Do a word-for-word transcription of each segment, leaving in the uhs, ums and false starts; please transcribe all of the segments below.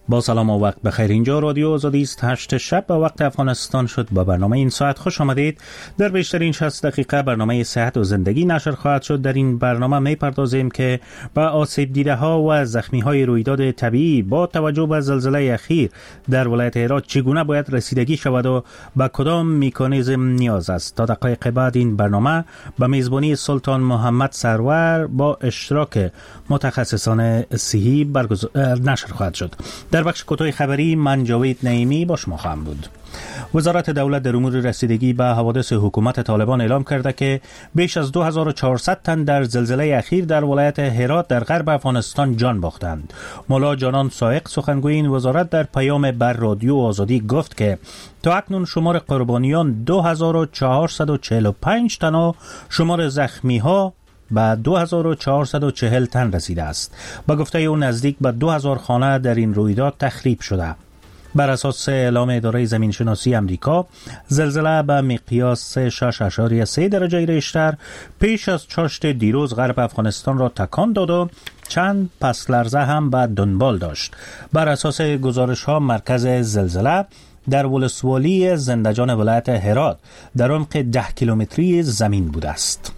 با سلام و وقت بخیر. اینجا رادیو آزادی است. هشت شب به وقت افغانستان شد. با برنامه این ساعت خوش آمدید. در بیشترین شصت دقیقه برنامه صحت و زندگی نشر خواهد شد. در این برنامه می پردازیم که با آسیب دیده ها و زخمی های رویداد طبیعی با توجه به زلزله اخیر در ولایت هرات چگونه باید رسیدگی شود و با کدام مکانیزم نیاز است. تا دقایق بعد این برنامه به میزبانی سلطان محمد سرور با اشتراک متخصصان صحی برگزار نشر خواهد شد. در بخش کوتاه خبری من جاوید نعیمی با شما خواهم بود. وزارت دولت در امور رسیدگی به حوادث حکومت طالبان اعلام کرده که بیش از دو هزار و چهارصد تن در زلزله اخیر در ولایت هرات در غرب افغانستان جان باختند. مولا جانان سائق سخنگوی این وزارت در پیام بر رادیو آزادی گفت که تا اکنون شمار قربانیان دو هزار و چهارصد و چهل و پنج تن و شمار زخمی ها به دو هزار و چهارصد و چهل تن رسیده است. با گفته او نزدیک به دو هزار خانه در این رویداد تخریب شده. بر اساس اعلام اداره زمینشناسی امریکا، زلزله به مقیاس شش اشاریه سه درجه ریشتر پیش از چاشت دیروز غرب افغانستان را تکان داد و چند پس لرزه هم به دنبال داشت. بر اساس گزارش ها مرکز زلزله در ولسوالی زندجان ولایت هرات در عمق ده کیلومتری زمین بوده است.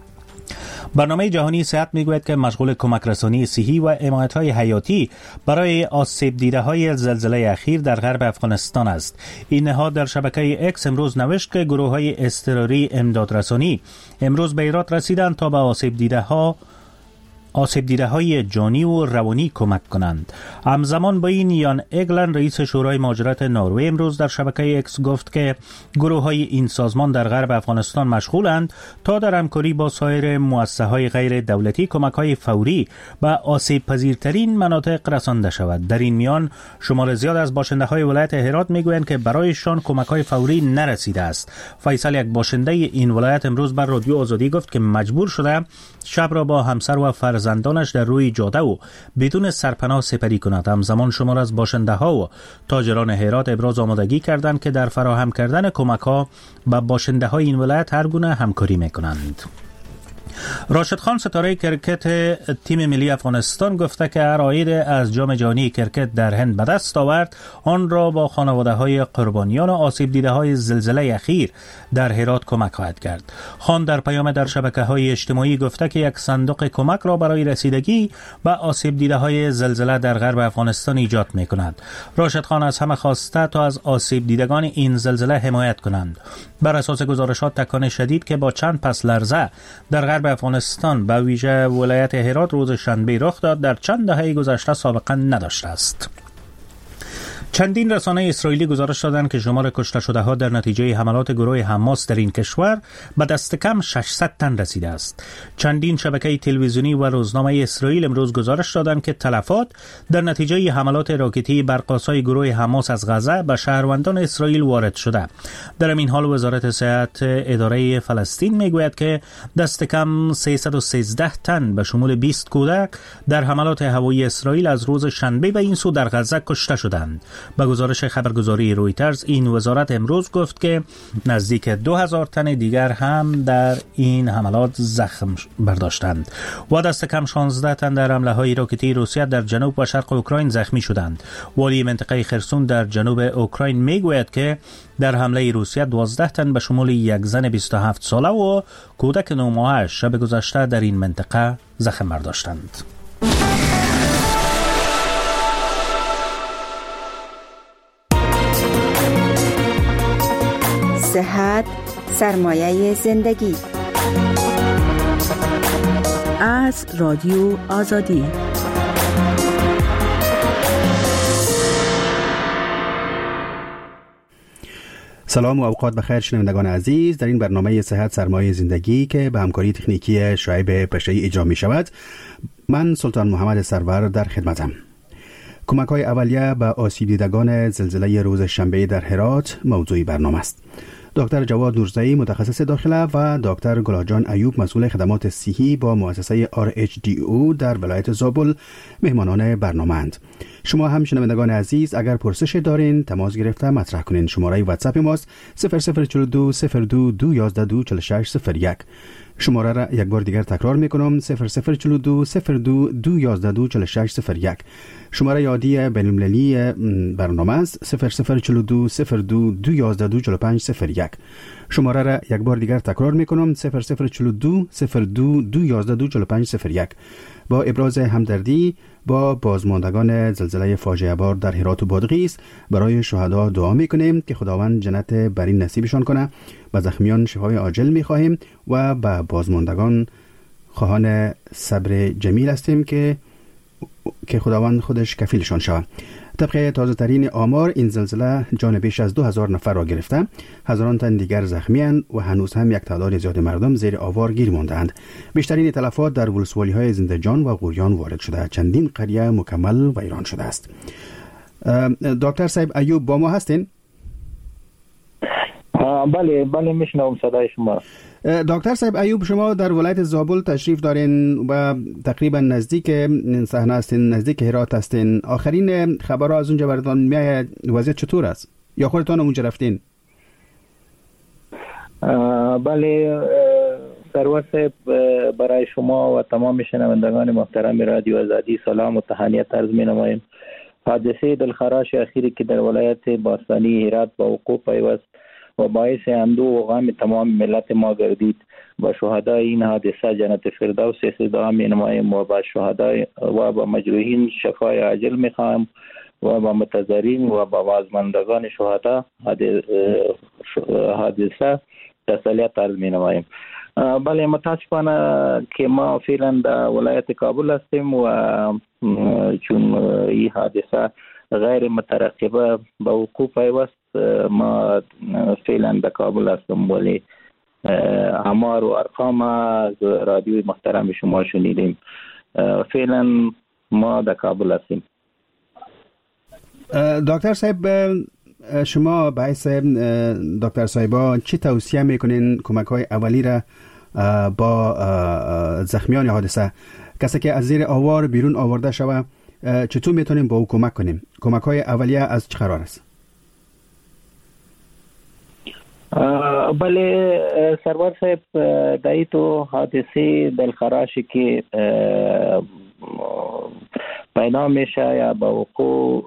برنامه جهانی صحت میگوید که مشغول کمک رسانی صحی و حمایت‌های حیاتی برای آسیب دیده های زلزله اخیر در غرب افغانستان است. این نهاد در شبکه اکس امروز نوشت که گروه‌های اضطراری امدادرسانی امروز به هرات رسیدند تا به آسیب دیده ها آسیب دیده های جانی و روانی کمک کنند. همزمان با این یان اگلن رئیس شورای مهاجرت نروژ امروز در شبکه اکس گفت که گروه های این سازمان در غرب افغانستان مشغولند تا در همکاری با سایر مؤسسه های غیر دولتی کمک های فوری به آسیب پذیرترین مناطق رسانده شود. در این میان شمار زیاد از باشنده های ولایت هرات میگویند که برایشان کمک های فوری نرسیده است. فیصل، یک باشنده این ولایت، امروز بر رادیو آزادی گفت که مجبور شده شب را با همسر و فرزندانش در روی جاده و بدون سرپناه سپری کند. همزمان شمار از باشنده ها و تاجران هرات ابراز آمادگی کردند که در فراهم کردن کمک ها به باشنده های این ولایت هر گونه همکاری میکنند. راشد خان ستاره کرکت تیم ملی افغانستان گفته که هر عاید از جام جهانی کرکت در هند به دست آورد آن را با خانواده های قربانیان و آسیب دیده های زلزله اخیر در هرات کمک خواهد کرد. خان در پیام در شبکه های اجتماعی گفته که یک صندوق کمک را برای رسیدگی به آسیب دیده های زلزله در غرب افغانستان ایجاد می کند. راشد خان از همه خواسته تا از آسیب دیدگان این زلزله حمایت کنند. بر اساس گزارشات تکان شدید که با چند پس لرزه در غرب افغانستان به ویژه ولایت هرات روز شنبه رخ داد در چند دهه گذشته سابقه نداشته است. چندین رسانه اسرائیلی گزارش دادند که شمار کشته شده ها در نتیجه حملات گروه حماس در این کشور به دست کم ششصد تن رسیده است. چندین شبکه تلویزیونی و روزنامه اسرائیل امروز گزارش دادند که تلفات در نتیجه حملات راکتی بر قاصای گروه حماس از غزه به شهروندان اسرائیل وارد شده. در این حال وزارت صحت اداره فلسطین میگوید که دست کم سیصد و سیزده تن به شمول بیست کودک در حملات هوایی اسرائیل از روز شنبه به این سو در غزه کشته شدند. با گزارش خبرگزاری رویترز این وزارت امروز گفت که نزدیک دو هزار تن دیگر هم در این حملات زخم برداشتند و دست کم شانزده تن در حمله های راکتی روسیه در جنوب و شرق اوکراین زخمی شدند. والی منطقه خرسون در جنوب اوکراین میگوید که در حمله روسیه دوازده تن به شمول یک زن بیست و هفت ساله و کودک نه ماهه شب گذشته در این منطقه زخم برداشتند. صحت سرمایه زندگی از رادیو آزادی. سلام و اوقات بخیر شنوندگان عزیز. در این برنامه صحت سرمایه زندگی که به همکاری تکنیکی شعیب پشه‌ای اجرا می شود، من سلطان محمد سرور در خدمتم. کمک های اولیه به آسیب دیدگان زلزله روز شنبه در هرات موضوع برنامه است. دکتر جواد نورزایی متخصص داخله و دکتر گلاجان ایوب مسئول خدمات صحی با مؤسسه آر اچ دی او در ولایت زابل مهمانان برنامه‌اند. شما هم شنوندگان عزیز اگر پرسش دارین تماس گرفته مطرح کنین. شماره واتساپ ماست صفر صفر چهار دو صفر دو دو یک یک دو چهار شش صفر یک شماره را یک بار دیگر تکرار میکنم: صفر صفر چهل و دو صفر دو دو یازده دو چهل و شش صفر یک. شماره یادی بین المللی برنامه است: صفر صفر چهل و دو صفر دو دو یازده دو چهل و پنج صفر یک. شماره را یک بار دیگر تکرار میکنم: صفر صفر چهل و دو صفر دو دو یازده دو چهل و پنج صفر یک. با ابراز همدردی با بازماندگان زلزله فاجعه بار در هرات و بادغیس برای شهدا دعا میکنیم که خداوند جنت برین نصیبشان کنه. به زخمیان شفای عاجل میخواهیم و به بازماندگان خواهان صبر جمیل هستیم که که خداوند خودش کفیلشان شود. طبق تازه ترین آمار این زلزله جان بیش از دو هزار نفر را گرفته، هزاران تن دیگر زخمی اند و هنوز هم یک تعداد زیاد مردم زیر آوار گیر ماندند. بیشترین تلفات در ولسوالی های زنده‌جان و غوریان وارد شده، چندین قریه مکمل ویران شده است. دکتر صاحب ایوب با ما هستین؟ بله بله میشنوم صدای شما. دکتر صاحب ایوب، شما در ولایت زابل تشریف دارین و تقریبا نزدیک صحنه هستین، نزدیک هرات هستین. آخرین خبرها از اونجا براتون میاد، وضعیت چطور است؟ یا خودتون اونجا رفتین؟ بله سرور صاحب، برای شما و تمام شنوندگان محترم رادیو آزادی سلام و تهنیت عرض می‌نمایم. حادثه دلخراش اخیری که در ولایت باستانی هرات با وقوع پیوست و باعث اندوه و غم تمام ملت ما گردید، با شهدای این حادثه جنت فردوس دعا می‌نمایم و با شهدای و با مجروحین شفای عاجل می‌خواهم و با متضررین و با بازماندگان شهدا حادثه تسلیت عرض می‌نمایم. بله متاسفانه که ما فعلا در ولایت کابل هستیم و چون این حادثه غیر مترقبه به وقوع پیوست، ما فعلا در کابل هستم، ولی آمار و ارقام از رادیوی محترم شما شنیدیم. فعلا ما در کابل هستیم. دکتر صاحب، شما باعث دکتر صاحبا چی توصیه میکنین کمک های اولی را با زخمیان حادثه، کسی که از زیر آوار بیرون آورده شوه، چطور میتونیم با او کمک کنیم؟ کمک های اولیه از چه قرار است؟ بله سرور صاحب، دایی تو حادثه دلخراشی که پیدا میشه یا با وقوع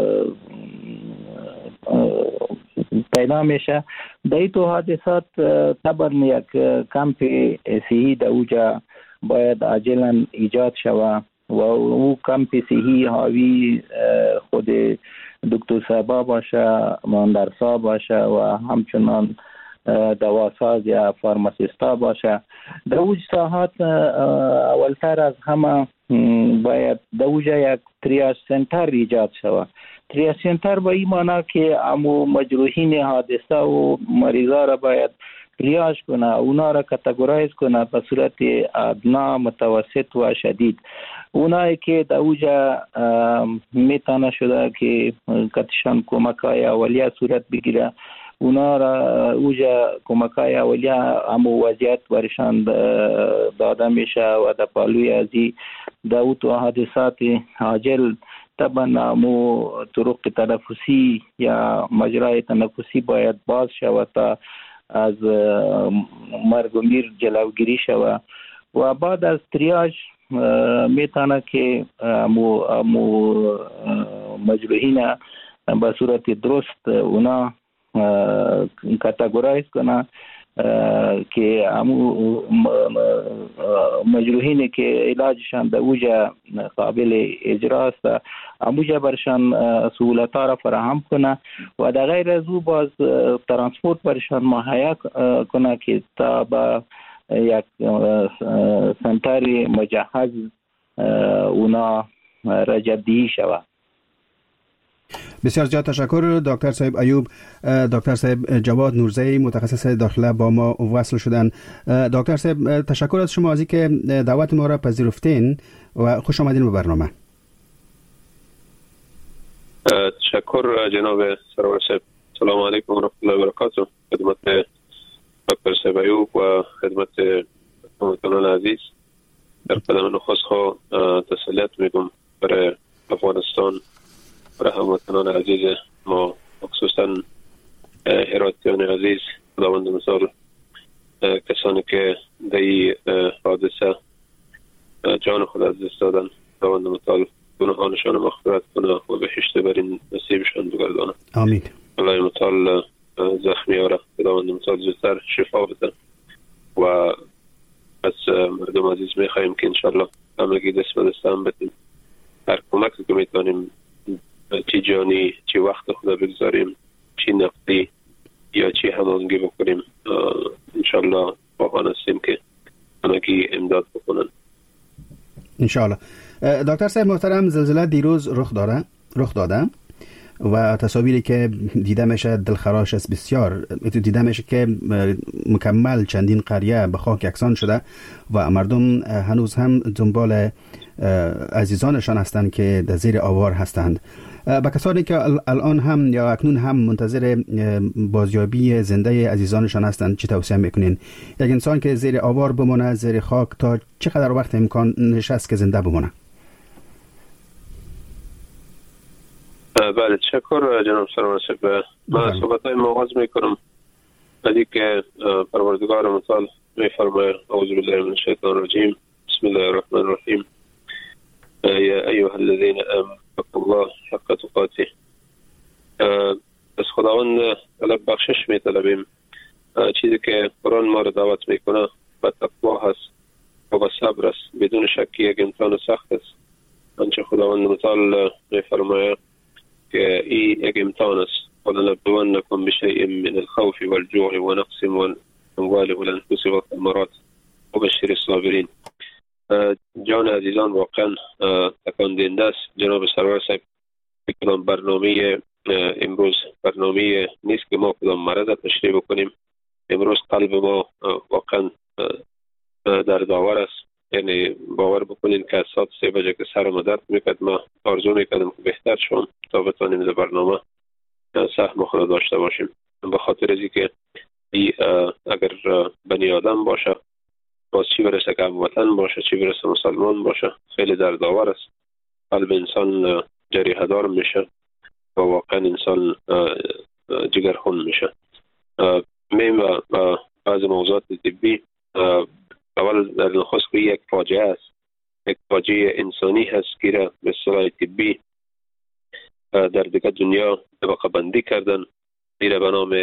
پیدا میشه، دایی تو حادثات طبعا یک کمپ صحی در اوجا باید عاجلا ایجاد شود و او کمپ صحی حاوی خود دکتر صاحبا باشه، مهندرسا باشه و همچنان دواساز یا فارماسیستا باشه. در اوج ساحات اولتر از همه باید در اوجا یک تریاج سنتر ایجاد شود. تریاج سنتر به این معنی که امو مجروحین حادثه و مریضا را باید تریاج کنه، اونا را کاتگورایز کنه به صورت ادنا، متوسط و شدید. اونایی که در اوجا میتونه شده که کتشان کمکای اولیه صورت بگیره، اونا را اوجا کمکای اولیه همو وضعیت برشان داده میشه و در پالوی ازی در اوتو حادثات عاجل طبعا همو طرق تنفسی یا مجرای تنفسی باید باز شود تا از مرگ و میر جلوگیری شود و بعد از تریاج میتونه که امو امو مجروحین به صورت درست اونا کاتگورایز کنه که امو مجروحین که علاجشان در اوجا قابل اجرا است، اموجا برشان سهولت‌ها را فراهم کنه و در غیر از او باز ترانسپورت برشان مهیا کنه که تا با یک سنتر مجهز اونا را جدی شود. بسیار زیاد تشکر دکتر صاحب ایوب. دکتر صاحب جواد نورزی متخصص داخله با ما وصل شدن. دکتر صاحب تشکر از شما از اینکه دعوت ما را پذیرفتین و خوش آمدین به برنامه. تشکر جناب سرور صاحب. سلام علیکم و رحمت الله و برکاته. خدمت دکتر صاحب ایوب و خدمت هموطنان عزیز در قدم نخست ها تسلیت میگم برای افغانستان، برای هموطنان عزیز ما، خصوصا هراتیان عزیز. خداوند مثال کسانی که در این حادثه جان خود از دست دادن، خداوند متعال گناهانشان مغفرت کنه و بهشت برین نصیبشان بگردانه. آمین. الله متعال زخمی ها را خداوند متعال زودتر شفا بده و از مردم عزیز میخواهیم که انشالله همگی دست به دست هم بدیم، هر کمکی که میتونیم، چی جانی چی وقت خدا بگذاریم، چی نقدی یا چی همانگی بکنیم، انشالله خواهان هستیم که همگی امداد بکنن انشالله. دکتر صاحب محترم، زلزله دیروز رخ داره رخ داده و تصاویری که دیده میشه دلخراش است بسیار. دیده میشه که مکمل چندین قریه به خاک یکسان شده و مردم هنوز هم دنبال عزیزانشان هستند که در زیر آوار هستند. با کسانی که الان هم یا اکنون هم منتظر بازیابی زنده عزیزانشان هستند چی توصیه میکنین؟ یک انسان که زیر آوار بمونه، زیر خاک، تا چقدر وقت امکان نشست که زنده بمونه؟ بله، تشکر جناب سرور صاحب. من صحبتای آغاز میکنم بدی که پروردگار متعال میفرماید اعوذ بالله من الشیطان الرجیم بسم الله الرحمن الرحیم یا ایها الذین آمنوا اتقوا الله حق تقاته. از خداوند طلب بخشش میطلبیم. چیزی که قرآن ما رو دعوت میکنه به تقوا هست و به صبر است. بدون شک یک امتحان سخت است. آنچه خداوند متعال میفرماید که این یک امتحان است. ولنبلونکم بشیء من الخوف والجوع ونقص من الاموال والانفس والثمرات وبشر الصابرین. جان عزیزان واقعا تکان دهنده است. جناب سرور صاحب، کدام برنامه امروز برنامه نیست که ما کدام مرض تشریح بکنیم. امروز قلب ما واقعا در داور است. یعنی باور بکنین که از ساعت سه بجه که سرم درد میکرد، ما آرزو میکردم که بهتر شون تا بتانیم در برنامه سهم خود داشته باشیم. به خاطر ازی که اگر بنی آدم باشه، باز چی برسه که هموطن باشه، چی برسه مسلمان باشه، خیلی دردآور است. قلب انسان جریحه دار میشه و واقعا انسان جگرخون میشه. میم و بعض موضوعات طبی، اول در نخست که یک فاجعه است، یک فاجعه انسانی هست که را به اصطلاح طبی در دیگه دنیا طبقه بندی کردن. دیره به نام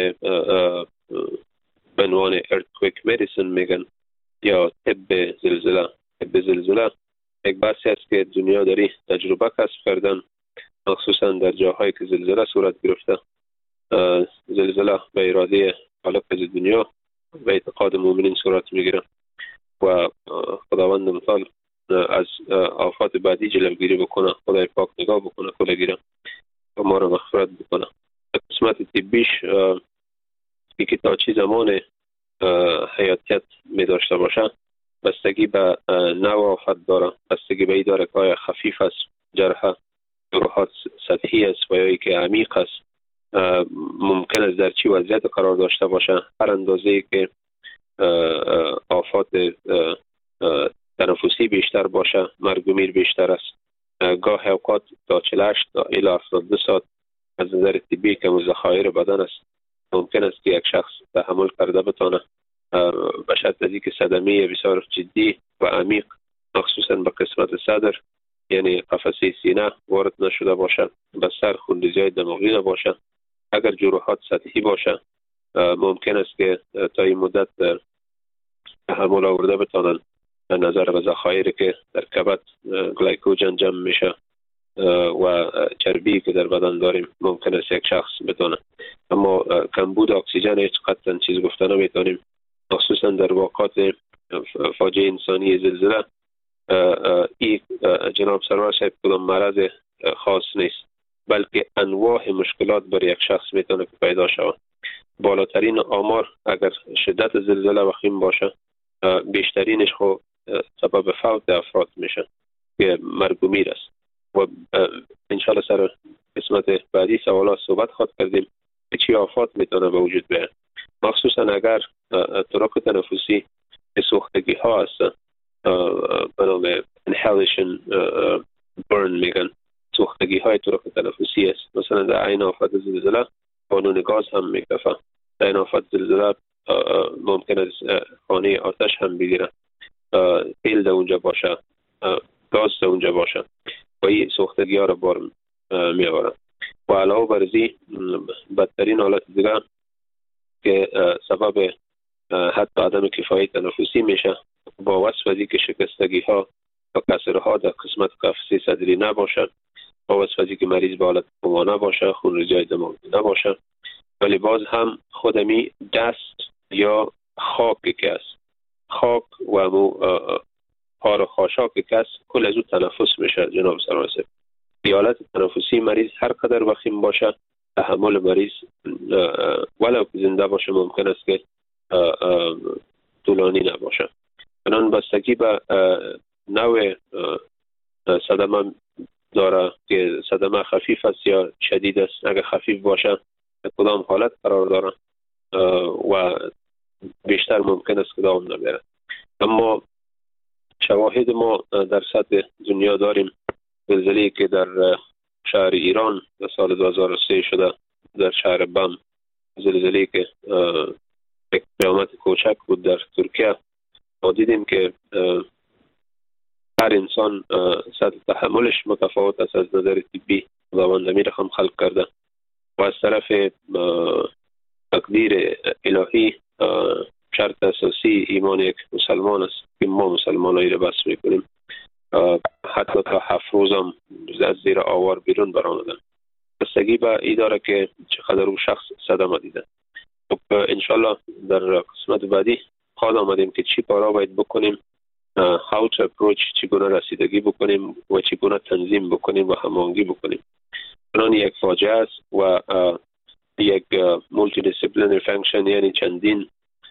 به عنوان earthquake medicine میگن یا طب زلزله. طب زلزله یک بحثی است که دنیا داری تجربه کسب کردن، مخصوصا در جاهایی که زلزله صورت گرفته. زلزله به اراده خالق دنیا و اعتقاد مؤمنین صورت میگیره و خداوند متعال از آفات بعدی جلوگیری بکنه. خدای پاک نگاه بکنه، کلگیره و ما رو مغفرت بکنه. قسمت طبیش که تا چی زمان حیاتیت می داشته باشه بستگی به نوع آفت داره، بستگی به ای داره که آیا خفیف است، جرح جروحات سطحی است و یا ای که عمیق است. ممکن است در چی وضعیت قرار داشته باشه. هر اندازه ای که آفات تنفسی بیشتر باشه، مرگ و میر بیشتر است. گاه اوقات تا چهل و هشت تا الی هفتاد و دو ساعت از نظر طبی که ذخایر بدن است ممکن است که یک شخص تحمل کرده بتانه، به شرط از اینکه صدمه بسیار جدی و عمیق مخصوصا به قسمت صدر یعنی قفسه سینه وارد نشده باشه، به سر خونریزی دماغی نباشه. اگر جروحات سطحی باشه ممکن است که تا این مدت تحمل آورده بتانن به نظر به ذخایر که در کبد گلیکوژن جمع میشه و چربی که در بدن داریم ممکن است یک شخص بتونه. اما کمبود اکسیژن هیچ قطعا چیز گفته نمیتونیم، مخصوصا در واقعات فاجعه انسانی زلزله. این جناب سرور صاحب کدام مرض خاص نیست، بلکه انواع مشکلات بر یک شخص میتونه که پیدا شود. بالاترین آمار اگر شدت زلزله وخیم باشه، بیشترینش خو سبب فوت افراد میشه که مرگ و میر است. و انشاءالله سر قسمت بعدی سوالات صحبت خواهد کردیم که چی آفات میتونه به وجود بیاد، مخصوصا اگر طرق تنفسی سوختگی ها هست، به نام inhalation burn میگن، سوختگی های طرق تنفسی است. مثلا در این آفات زلزله قانون گاز هم میکفه. در این آفات زلزله ممکن است خانه آتش هم بگیره، تیل در اونجا باشه، گاز در اونجا باشه و این سوختگی ها را بار می آورن. و علاوه بر ازی بدترین حالت دیگه که سبب حتی عدم کفایت تنفسی میشه با وصف ازی که شکستگی ها و کسرها در قسمت قفسه صدری نباشه، با وصف ازی که مریض به حالت کما نباشه، خونریزی های دماغی نباشه، ولی باز هم خودمی دست یا خاک که است، خاک و مو پار و خاشاک که است کل از او تنفس میشه. جناب سرورسه حالت تنفسی مریض هر قدر وخیم باشه، تحمل مریض ولو زنده باشه ممکن است که طولانی نباشه. بنان بستگی به نوع صدمه داره که صدمه خفیف است یا شدید است. اگر خفیف باشه کدام حالت قرار داره و بیشتر ممکن است که دوام نبره. اما شواهد ما در سطح دنیا داریم. زلزله‌ای که در شهر ایران در سال دو هزار و سه شده، در شهر بم، زلزله‌ای که یک قیامت کوچک بود در ترکیه، ما دیدیم که هر انسان سطح تحملش متفاوت است از نظر طبی. خداوند امیر هم خلق کرده و از طرف تقدیر الهی شرط اساسی ایمان یک مسلمان است که ما مسلمانایی را بس میکنیم. حتی تا هفت روز هم از زیر آوار بیرون برآمدن. بستگی به ای داره که چقدر او شخص صدمه دیده. خب انشالله در قسمت بعدی خواهد آمدیم که چی کارا باید بکنیم، how to approach، چگونه رسیدگی بکنیم و چگونه تنظیم بکنیم و هماهنگی بکنیم. چنان یک فاجعه است و یک مولتی دیسیپلینری فانکشن، یعنی چندین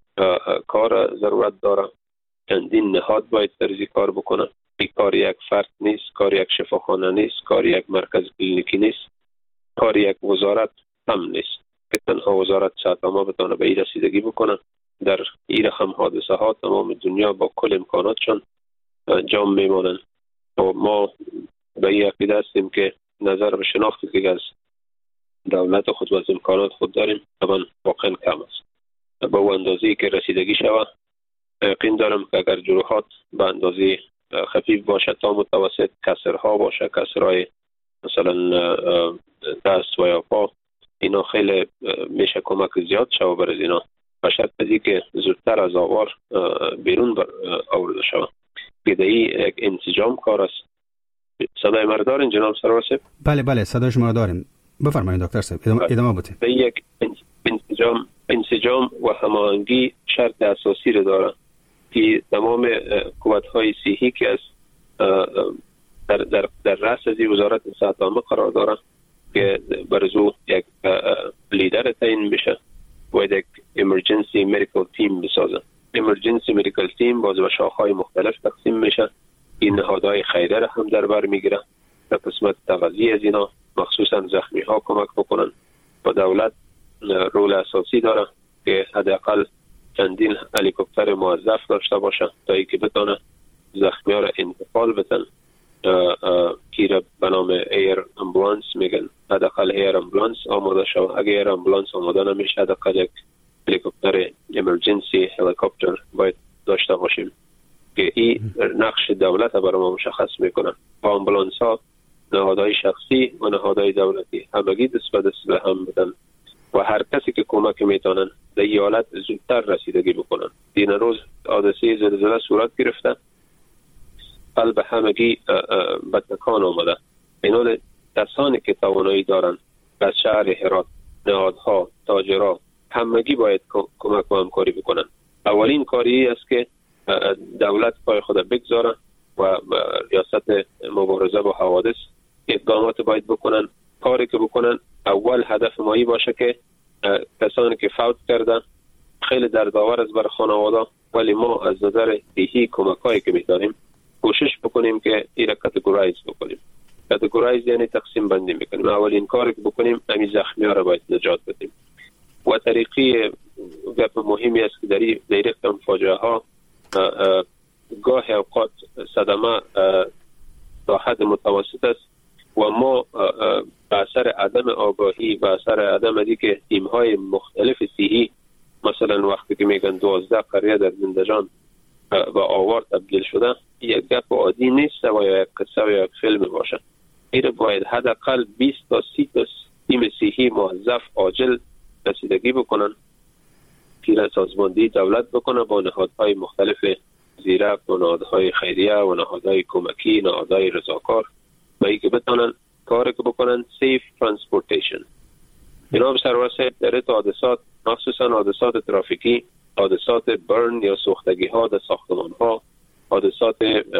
کار ضرورت داره، چندین نهاد باید در این کار بکنه. این کار یک فرد نیست، کار یک شفاخانه نیست، کار یک مرکز کلینیکی نیست، کار یک وزارت هم نیست که تنها وزارت صحت‌عامه بتونه به این رسیدگی بکنه. در این رقم حادثه ها تمام دنیا با کل امکاناتشان جام میمانند و ما به این عقیده هستیم که نظر به شناختی که از دولت خود و از امکانات خود داریم طبعا واقعا کم است. با او اندازه‌ای که رسیدگی شود یقین دارم که اگر جروحات به اندازه خفیف باشه تا متوسط، کسرها باشه، کسرهای مثلا دست و یا پا، اینا خیلی میشه کمک زیاد شود بر از اینا و شرط ازی که زودتر از آوار بیرون آورده شود. بدهی یک انسجام کار است. صدای مرا دارین جناب سرور صاحب؟ بله بله صدای شما را داریم. بفرمایید دکتر صاحب، ادامه, ادامه بدید. به یک انسجام انسجام و هماهنگی شرط اساسی را داره که تمام قوت‌های صحی که از در در در رأس از وزارت صحت‌عامه قرار داره که برزو یک لیدر تعیین بشه و یک امرجنسی مدیکال تیم بسازه. امرجنسی مدیکال تیم باز به شاخه‌های مختلف تقسیم میشه. این نهادهای خیریه را هم در بر میگیره. در قسمت تغذیه از اینا مخصوصا زخمی ها کمک بکنن و دولت رول اساسی داره که حداقل چندین هلیکوپتر موظف داشته باشه تا اینکه بتونه زخمی ها را انتقال بدن. که به نام ایر امبولانس میگن، حداقل ایر امبولانس آماده شود. اگه ایر امبولانس آماده نمیشه حداقل یک هلیکوپتر امرجنسی هلیکوپتر باید داشته باشیم که این نقش دولت برای ما مشخص میکنه. با امبولانس ها نهادهای شخصی و نهادهای دولتی همگی دست به دست به هم بدن و هر کسی که کمک میتونن در این حالت زودتر رسیدگی بکنن. این روز حادثه زلزله صورت گرفته، قلب همگی به تکان آمده. اینال کسانی که توانایی دارن از شهر هرات، نهادها، تاجرها همگی باید کمک و همکاری بکنن. اولین کاری است که دولت پای خود بگذاره و ریاست مبارزه با حوادث اقدامات باید بکنن. کاری که بکنن اول هدف مایی باشه که کسانی که فوت کردن خیلی دردآور است بر خانواده، ولی ما از نظر صحی کمکایی که می‌داریم کوشش بکنیم که این را کاتگورایز بکنیم. کاتگورایز یعنی تقسیم بندی میکنیم. اولین کاری که بکنیم همین زخمی ها را باید نجات بدیم و طریقی گپ مهمی است که در این رقم فاجعه ها گاه اوقات صدمه تا حد متوسط است و ما به اثر عدم آگاهی و اثر عدم دیگه تیم‌های مختلف صحی مثلا وقتی که میگن دوازده قریه در زندجان و آوار تبدیل شده، یک گپ عادی نیست و یک قصه و یک فیلم باشه. این باید حداقل بیست تا سی تا تیم صحی موظف عاجل رسیدگی بکنن، پیرا سازماندهی دولت بکنه با نهادهای مختلف زیرک و نهادهای خیریه و نهادهای کمکی، نهادهای رضاکار، و ای که بتونن کاری که بکنن سیف ترانسپورتیشن. جناب سرور صاحب، در این حادثات مخصوصا حادثات ترافیکی، حادثات برن یا سوختگی ها در ساختمان ها، حادثات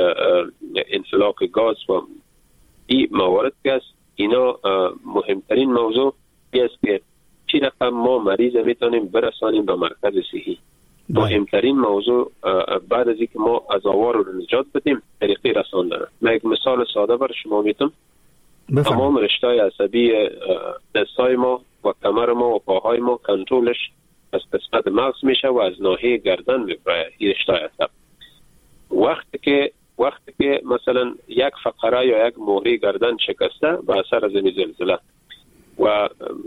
انفلاک گاز و این موارد که است، اینا مهمترین موضوع است که چی رقم ما مریض میتونیم برسانیم به مرکز صحی. مهمترین موضوع بعد از اینکه ما از آوار رو نجات بدیم طریقی رساندن. من یک مثال ساده بر شما میتونم. تمام رشته‌های عصبی دستای ما و کمر ما و پاهای ما کنترلش از قسمت مغز میشه و از ناحیه گردن میبره این رشته عصب. وقتی که وقتی که مثلا یک فقره یا یک موهره گردن شکسته به اثر از این زلزله و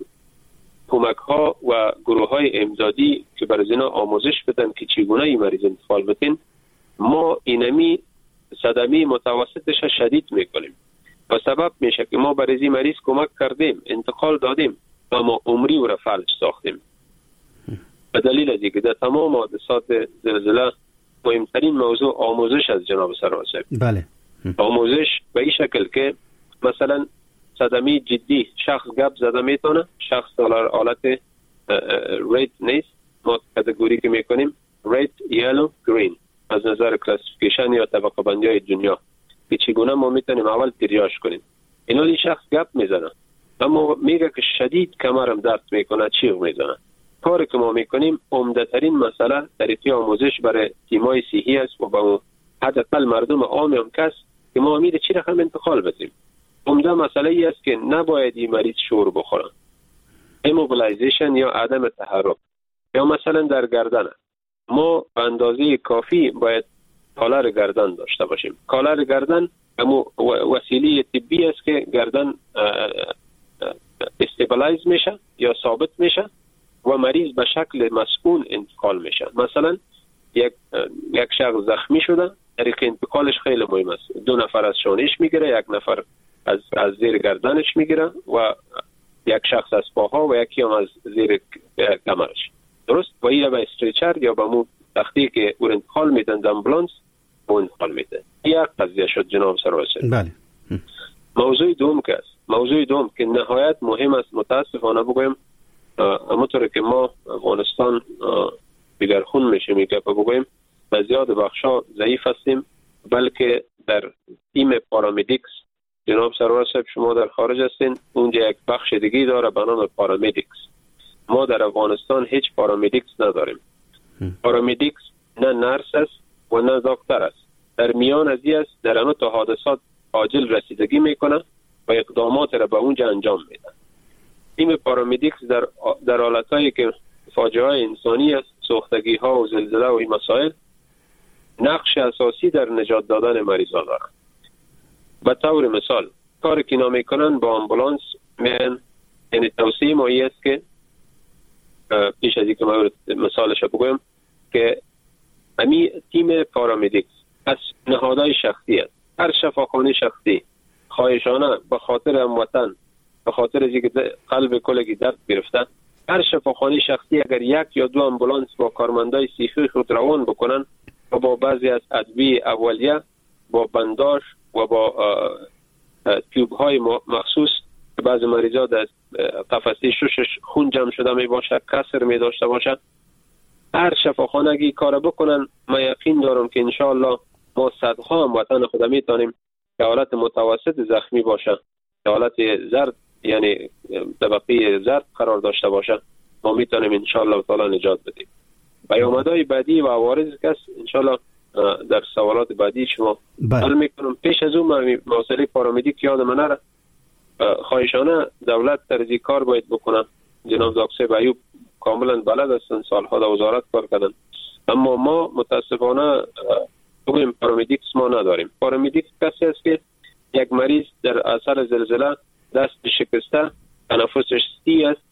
کمک ها و گروه های امدادی که برای اینا آموزش بدن که چگونه این مریض انتقال بدین، ما اینمی صدمه متوسطش شدید میکنیم و سبب میشه که ما برای این مریض کمک کردیم، انتقال دادیم، اما عمری و را فلج ساختیم. به دلیل از اینکه در تمام حادثات زلزله مهمترین موضوع آموزش از جناب سرور صاحب. بله. آموزش به این شکل که مثلا صدمه جدی شخص گپ زده میتونه، شخص دلار حالت ریت نیست، ما کاتگوری که میکنیم ریت، یلو، گرین از نظر کلاسیفیکیشن یا طبقه بندی های دنیا که چگونه ما میتونیم اول تریاج کنیم. اینا این شخص گپ میزنه اما میگه که شدید کمرم درد میکنه، چیغ میزنه. کاری که ما میکنیم عمده ترین مسئله طریقی آموزش برای تیمای صحی است و با حداقل مردم عام هم کس که ما امید چی رقم انتقال بدیم. عمده مسئله ای است که نباید این مریض شور بخورن، ایموبیلایزیشن یا عدم تحرک. یا مثلا در گردن ما به اندازه کافی باید کالر گردن داشته باشیم. کالر گردن همون وسیله طبی است که گردن استیبلایز میشه یا ثابت میشه و مریض به شکل مسئول انتقال میشه. مثلا یک یک شخص زخمی شده، طریق انتقالش خیلی مهم است. دو نفر از شانش میگیره، یک نفر از از زیر گردنش میگیره و یک شخص از پاها و یکی هم از زیر کمرش. درست؟ و یا به استریچر یا به مو تختی که او انتقال میدن در امبولانس او انتقال میده. یک قضیه شد جناب سرور صاحب. بله. موضوع دوم که است، موضوع دوم که نهایت مهم است، متاسفانه بگویم همونطور که ما افغانستان دیگر خون میشیم که بگویم به زیاد بخشا ضعیف هستیم، بلکه در تیم پارامدیکس جناب سرور صاحب شما در خارج هستین، اونجا یک بخش دیگه داره به نام پارامدیکس. ما در افغانستان هیچ پارامدیکس نداریم. پارامدیکس نه نرس است و نه دکتر است. در میان از این است در اون تا حادثات عاجل رسیدگی میکنه و اقدامات را به اونجا انجام میده. تیم پارامدیکس در در حالتایی که فاجعه های انسانی است، سوختگی ها و زلزله و این مسائل، نقش اساسی در نجات دادن مریضان دارند. به طور مثال کاری که اینا میکنن با امبولانس میان، یعنی توصیه ما این است که پیش از اینکه ما مثالش رو بگویم که امی تیم پارامدیکس از نهادهای شخصی است. هر شفاخانه شخصی خواهشانه به خاطر هموطن، به خاطر از اینکه قلب کلگی درد گرفته، هر شفاخانه شخصی اگر یک یا دو امبولانس با کارمندای صحی خود روان بکنن و با بعضی از ادویه اولیه، با بنداژ و با تیوب های مخصوص که بعض مریضات از قفسه ششش خون جمع شده می باشه، کسر می داشته باشه، هر شفاخانگی کار بکنن، من یقین دارم که انشاءالله ما صدها هموطن خود میتونیم که حالت متوسط زخمی باشه، که حالت زرد یعنی طبقه زرد قرار داشته باشه، ما میتونیم انشاءالله تعالی نجات بدیم. پیامدهای بعدی و عوارض که انشاءالله در سوالات بعدی شما حل میکنم. پیش از اون مسئله پارامدیک یاد من نره، خواهشانه دولت طرزی کار باید بکنه. جناب دکتر ایوب کاملا بلد هستن، سالها در وزارت کار کردن، اما ما متاسفانه بگویم پارامدیکس ما نداریم. پارامدیکس کسی است که یک مریض در اثر زلزله دست شکسته، تنفسش سی است،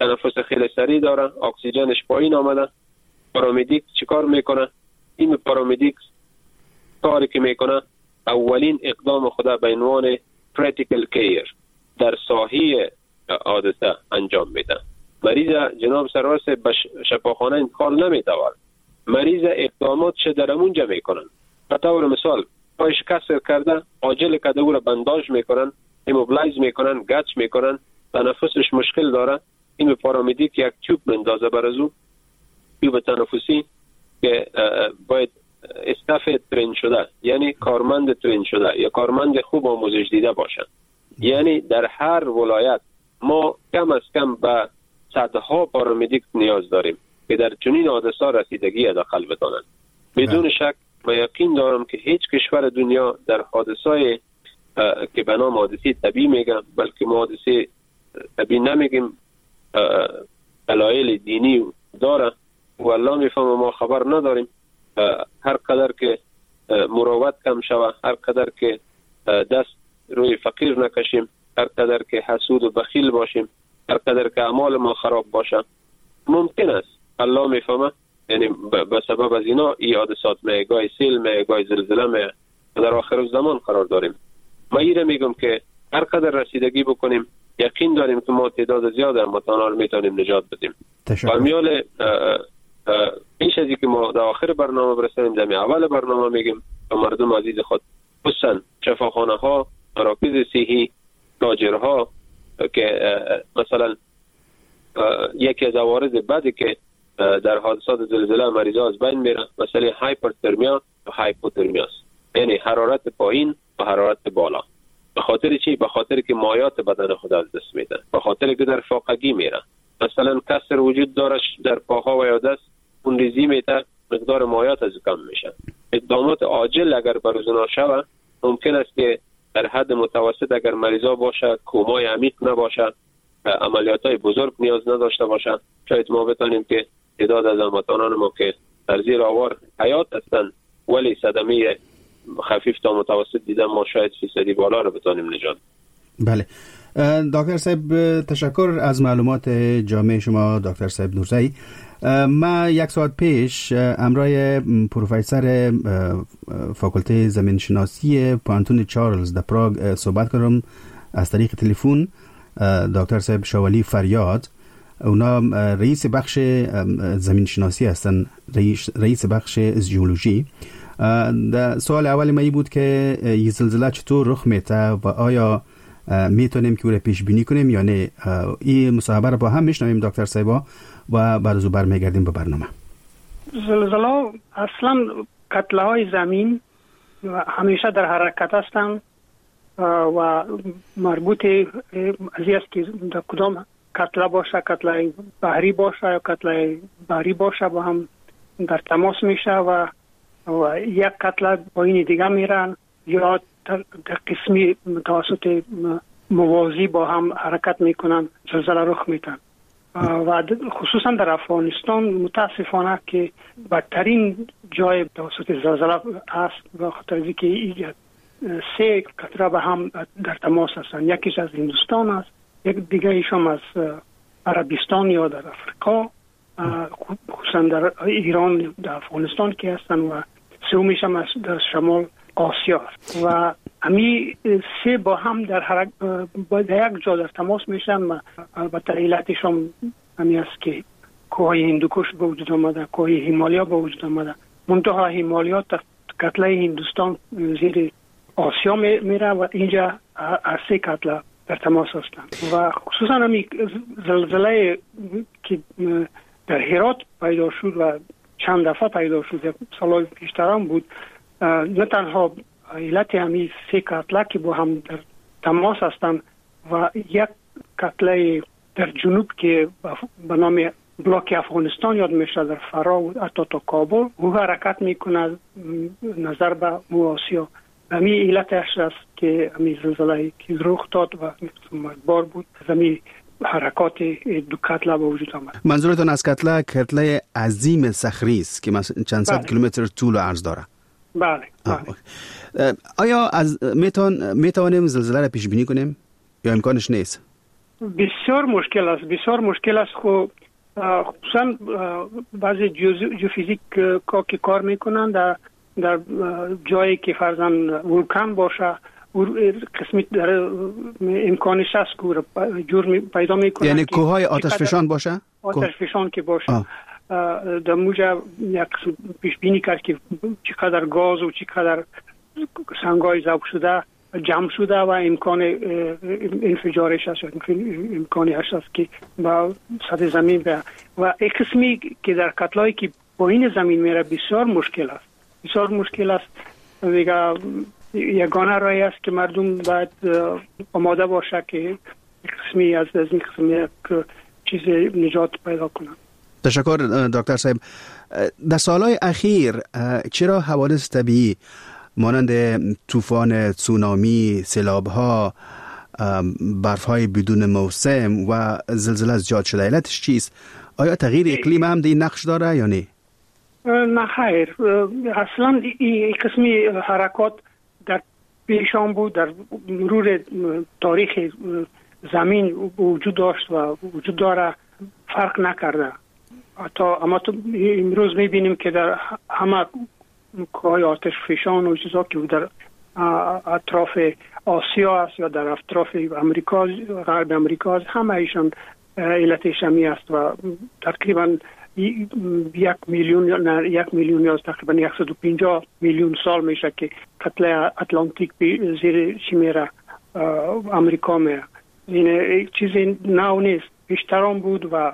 تنفس خیلی سریع داره، اکسیژنش پایین آمده. پارامدیک چیکار میکنه؟ این پارامدیک کاری که میکنه اولین اقدام خدا به عنوان پرکتیکال کیر در ساحه حادثه انجام میده. مریض جناب سرورس به شفاخانه انتقال نمیتوان. مریض اقداماتش در اونجا میکنن. به طور مثال پایش کسر کرده، عاجل کرده او را بنداژ میکنن، ایموبلایز میکنن، گچ میکنن، تنفسش مشکل داره. این پارامدیک یک تیوب مندازه بر از او، تیوب تنفسی که باید استاف ترین شده، یعنی کارمند ترین شده یا کارمند خوب آموزش دیده باشن. یعنی در هر ولایت ما کم از کم به صدها پارامدیک نیاز داریم که در چنین حادثه رسیدگی داخل بتانن. بدون شک من یقین دارم که هیچ کشور دنیا در حادثه که به نام حادثه طبیعی میگم، بلکه ما حادثه طبیعی نمیگیم، دلایل دینی داره و الله میفهمه ما خبر نداریم. هر قدر که مروت کم شوه، هر قدر که دست روی فقیر نکشیم، هر قدر که حسود و بخیل باشیم، هر قدر که اعمال ما خراب باشه، ممکن است الله میفهمه، یعنی به سبب از اینا ای حادثات میگای سیل میگای زلزله می در آخر زمان قرار داریم. ما ایره میگم که هر قدر رسیدگی بکنیم یقین داریم که ما تعداد زیاد متانا رو میتونیم نجات بدیم. و میال پیش از اینکه ما در آخر برنامه برسیم، در اول برنامه میگیم به مردم عزیز خود، خصوصا شفاخانه ها، مراکز صحی، تاجرها که مثلا یکی از عوارض بعدی که در حادثات زلزله مریضا از بین میره مثلا هایپرترمیا و هایپوترمیا است، یعنی حرارت پایین و حرارت بالا. به خاطر چی؟ به خاطر که مایات بدن خود از دست میده، به خاطر که در فاقگی میره. مثلا کسر وجود داره در پاها و یا دست، اون ریزی میده، مقدار مایات از کم میشه. اقدامات عاجل اگر بروز نشوه ممکن است که در حد متوسط اگر مریضا باشه، کومای عمیق نباشه، عملیاتای بزرگ نیاز نداشته باشه، شاید ما بتانیم که تعداد از هموطنان ما که در زیر آوار حیات هستند ولی صدمه خفیف تا متوسط دیدن ما شاید فیصدی بالا رو بتانیم نجات. بله دکتر صاحب تشکر از معلومات جامع شما دکتر صاحب نورزئی. ما یک ساعت پیش امرای پروفسور فاکولته زمین شناسی پانتون چارلز در پراگ صحبت کردم از طریق تلفن. دکتر صاحب شوالی فریاد، اونا رئیس بخش زمین شناسی هستن، رئیس, رئیس بخش ژئولوژی. سوال اولی ما ای بود که این زلزله چطور رخ میده و آیا میتونیم که او را پیش بینی کنیم یا نه؟ این مصاحبه را با هم میشنویم دکتر صاحبا و بعد از او برمیگردیم به برنامه. زلزله اصلا کتله های زمین همیشه در حرکت هستند و مربوط از است که در کدام کتله باشه، کتله بحری باشه یا کتله بحری باشه، با هم در تماس میشه و و یک کتله با این دیگه میرن یا در قسمی متوسط موازی با هم حرکت میکنن، زلزله رخ میدن. و خصوصا در افغانستان متاسفانه که بدترین جای توسط زلزله است، و خاطر از اینکه سه کتله با هم در تماس هستند. یکیش از هندوستان است، یک دیگه ایشم از عربستان یا در افریقا، خصوصا در ایران، در افغانستان که هستن، و سومیش هم از در شمال آسیا و همی سه با هم در حرکت با یک جا در تماس میشن. و البته علتش هم همی است که کوه هندوکش به وجود آمده، کوه هیمالیا به وجود آمده. منتها هیمالیا تا کتله هندوستان زیر آسیا میره و اینجا از سه کتله در تماس هستند. و خصوصا همی زلزله که در هرات پیدا شد و چند دفعه پیدا شد، سالهای پیشتر هم بود، نه تنها علت همی سه کتله که با هم در تماس هستند و یک کتله در جنوب که به نام بلاک افغانستان یاد میشه، در فرا و حتی تا کابل او حرکت میکنه نظر به آسیا. همی علتش است که همی زلزله که رخ داد و بار بود، همی حرکات دو کتله به وجود آمد. منظورتون از کتله کتله عظیم صخری است که مثلا چند صد کیلومتر طول و عرض داره؟ بله. آیا از میتون میتونیم زلزله را پیش بینی کنیم یا امکانش نیست؟ بسیار مشکل است، بسیار مشکل است. خب خصوصا بعضی جیوفیزیک که کار میکنن در در جایی که فرضاً ولکان باشه، قسمی در امکانش هست که جور پیدا میکنن، یعنی کوههای آتش فشان باشه؟ آتش فشان که باشه در موجب یک پیش بینی کرد که چقدر گاز و چقدر سنگای ذوب شده جمع شده و امکان انفجارش هست، امکانی هست که با سطح زمین به و یک قسمی که در کتلایی که پایین زمین میره بسیار مشکل است، بسیار مشکل است. دیگه یگانه راه است که مردم باید آماده باشه که یک قسمی از این قسم یک چیز نجات پیدا کنند. تشکر دکتر صاحب. در سالهای اخیر چرا حوادث طبیعی مانند طوفان، تسونامی، سیلاب‌ها، برف‌های بدون موسم و زلزله زیاد شده؟ علتش چیست؟ آیا تغییر اقلیم هم دی نقش داره یا نه؟ نه خیر، اصلا این قسمی حرکات در پیشان بود، در مرور تاریخ زمین وجود داشت و وجود داره، فرق نکرده. تا اما تو امروز میبینیم که در همه کوههای آتش فشان و چیزا که در اطراف آسیا است یا در اطراف امریکا، غرب امریکا، همه ایشان علت شمی است و تقریبا یک میلیون نه یک میلیون یا تقریبا صد و پنجاه میلیون سال میشه که کتله اتلانتیک زیر شمیره امریکا میره. این چیزی نو نیست، بیشترام بود و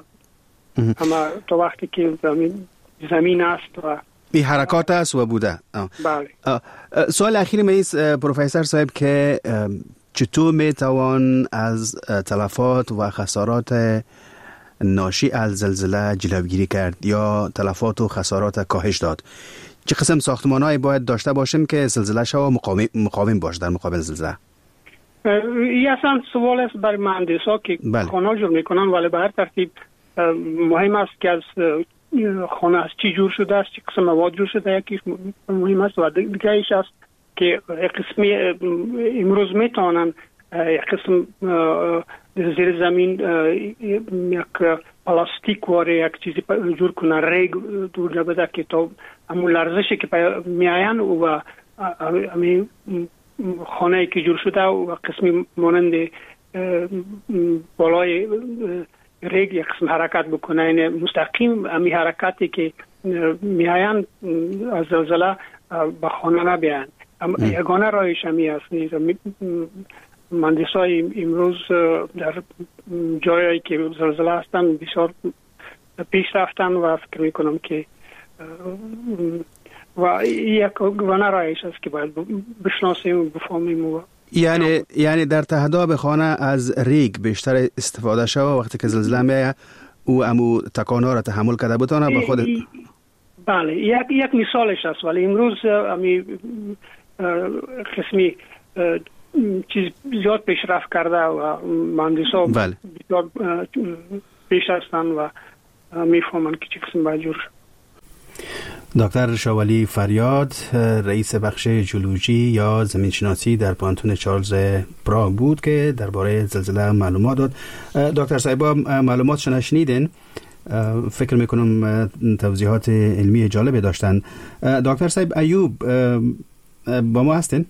اما تا وقتی که زمین است و این حرکات است و بوده. بله. سوال اخیر میست پروفسور صاحب که چطور میتوان از تلفات و خسارات ناشی از زلزله جلوگیری کرد یا تلفات و خسارات کاهش داد؟ چه قسم ساختمان‌هایی باید داشته باشیم که زلزله شوا مقاوم مقاوم باشه در مقابل زلزله؟ این اصلا سوال است برای مهندسا که بله. خانه جور میکنن، ولی به هر ترتیب مهم است که از خانه از چی جور شده است، چه قسم مواد جور شده، یکیش مهم است و دیگه ایش است که قسمی امروز میتونن یک قسم زیر زمین یک پلاستیک واره یک چیزی جور کنن، ریگ دور بده که تا همون لرزشی که میاین و همین خانه که جور شده و قسمی مانند بالای ریگ یک قسم حرکت بکنه، این مستقیم همی حرکتی که میاین از زلزله به خانه نبیان. یگانه راهش همی است. مهندسای امروز در جایی که زلزله هستن بسیار پیش رفتن و فکر میکنم که و یک یگانه راهش است که باید بشناسیم و بفهمیم. یعنی یعنی در تهداب خانه از ریگ بیشتر استفاده شود وقتی که زلزله میاد او امو تکان‌ها را تحمل کرده بتونه به خود. بله، یک یک مثالش است، ولی امروز امی قسمی چیز زیاد پیشرفت کرده و مهندسا بله. بسیار پیش هستن و میفهمن که چه قسم باید جور شد. دکتر شاولی فریاد رئیس بخش جیولوژی یا زمینشناسی در پانتون چارلز پراگ بود که درباره زلزله معلومات داد. دکتر صاحبا معلوماتش نشنیدین، فکر میکنم توضیحات علمی جالبی داشتن. دکتر صاحب ایوب با ما هستین؟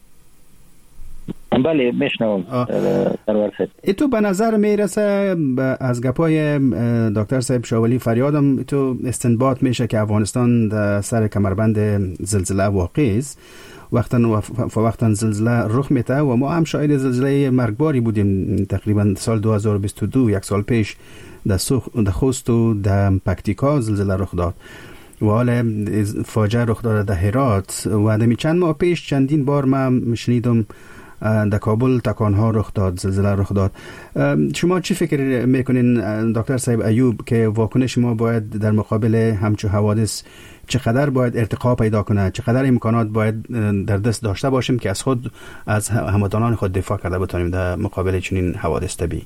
بله میشنوم سرور صاحب. ایتو به نظر میرسه از گپای دکتر صاحب شاولی فریادم تو استنباط میشه که افغانستان در سر کمربند زلزله واقع است. وقتا وقتا زلزله رخ میته و ما هم شاهد زلزله مرگباری بودیم تقریبا سال دو هزار و بیست و دو، یک سال پیش در خوست و در پکتیکا زلزله رخ داد و حال فاجعه رخ داد در هرات و دمی چند ماه پیش چندین بار من شنیدم در کابل تکان‌ها رخ داد، زلزله رخ داد. شما چی فکر میکنین دکتر صاحب ایوب که واکنش ما باید در مقابل همچو حوادث چقدر باید ارتقا پیدا کنه، چقدر امکانات باید در دست داشته باشیم که از خود از هموطنان خود دفاع کرده بتونیم در مقابل چنین حوادث طبیعی؟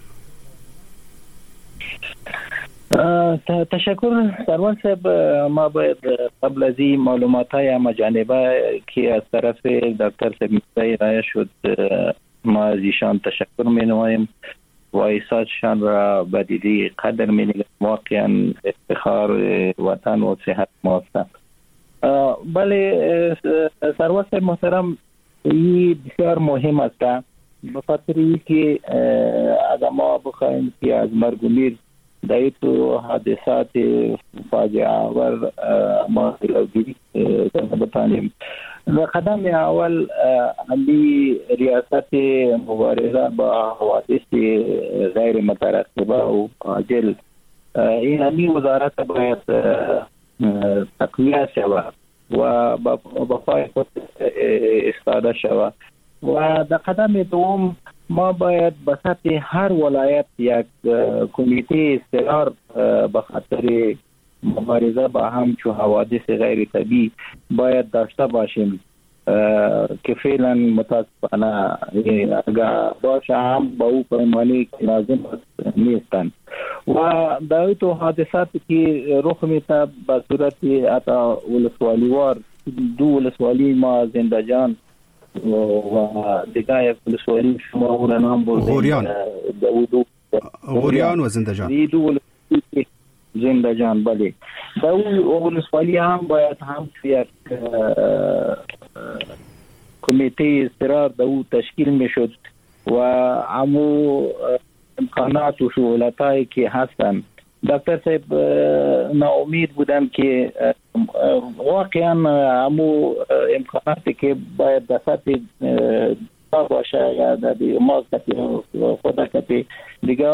تشکر سروان صاحب. ما باید قبل از این معلومات های مجانبه که از طرف دکتر صاحب ارائه شد ما از ایشان تشکر می نماییم و ایثارشان را به دیده قدر می‌نگریم. واقعا افتخار وطن و صحت ماست. بله سرور صاحب محترم، این بسیار مهم است به خاطر اینکه اگر ما بخوایم که از مرگ و میر در تو حادثات فاجعه آور ما جلوگیری بتانیم، قدم اول علی ریاست مبارزه با حوادث غیر مترقبه و عاجل، این علی وزارت باید تقویه شود و با پای خود استفاده شود. و در قدم دوم ما باید به سطح هر ولایت یک کمیته استقرار به خاطر مبارزه با همچو حوادث غیر طبیعی باید داشته باشیم که فعلا متاسفانه اگر باشه هم با او پیمانی که لازم نیستند. و در تو حادثاتی که رخ میده به صورت اتا ولسوالیوار، دو ولسوالی ما زندجان و دیگه یک ولسوالی شما او را نام بردیم غوریان غوریان و زندجان دو ولسوالی زندجان. بله در او ولسوالی هم باید هم یک کمیته استقرار در او تشکیل میشد و همو امکانات و سهولتایی که هستند. دکتر صاحب ناامید بودم که واقعا همو امکاناتی که باید در سطح باشه یا در ما خود کتی دیگه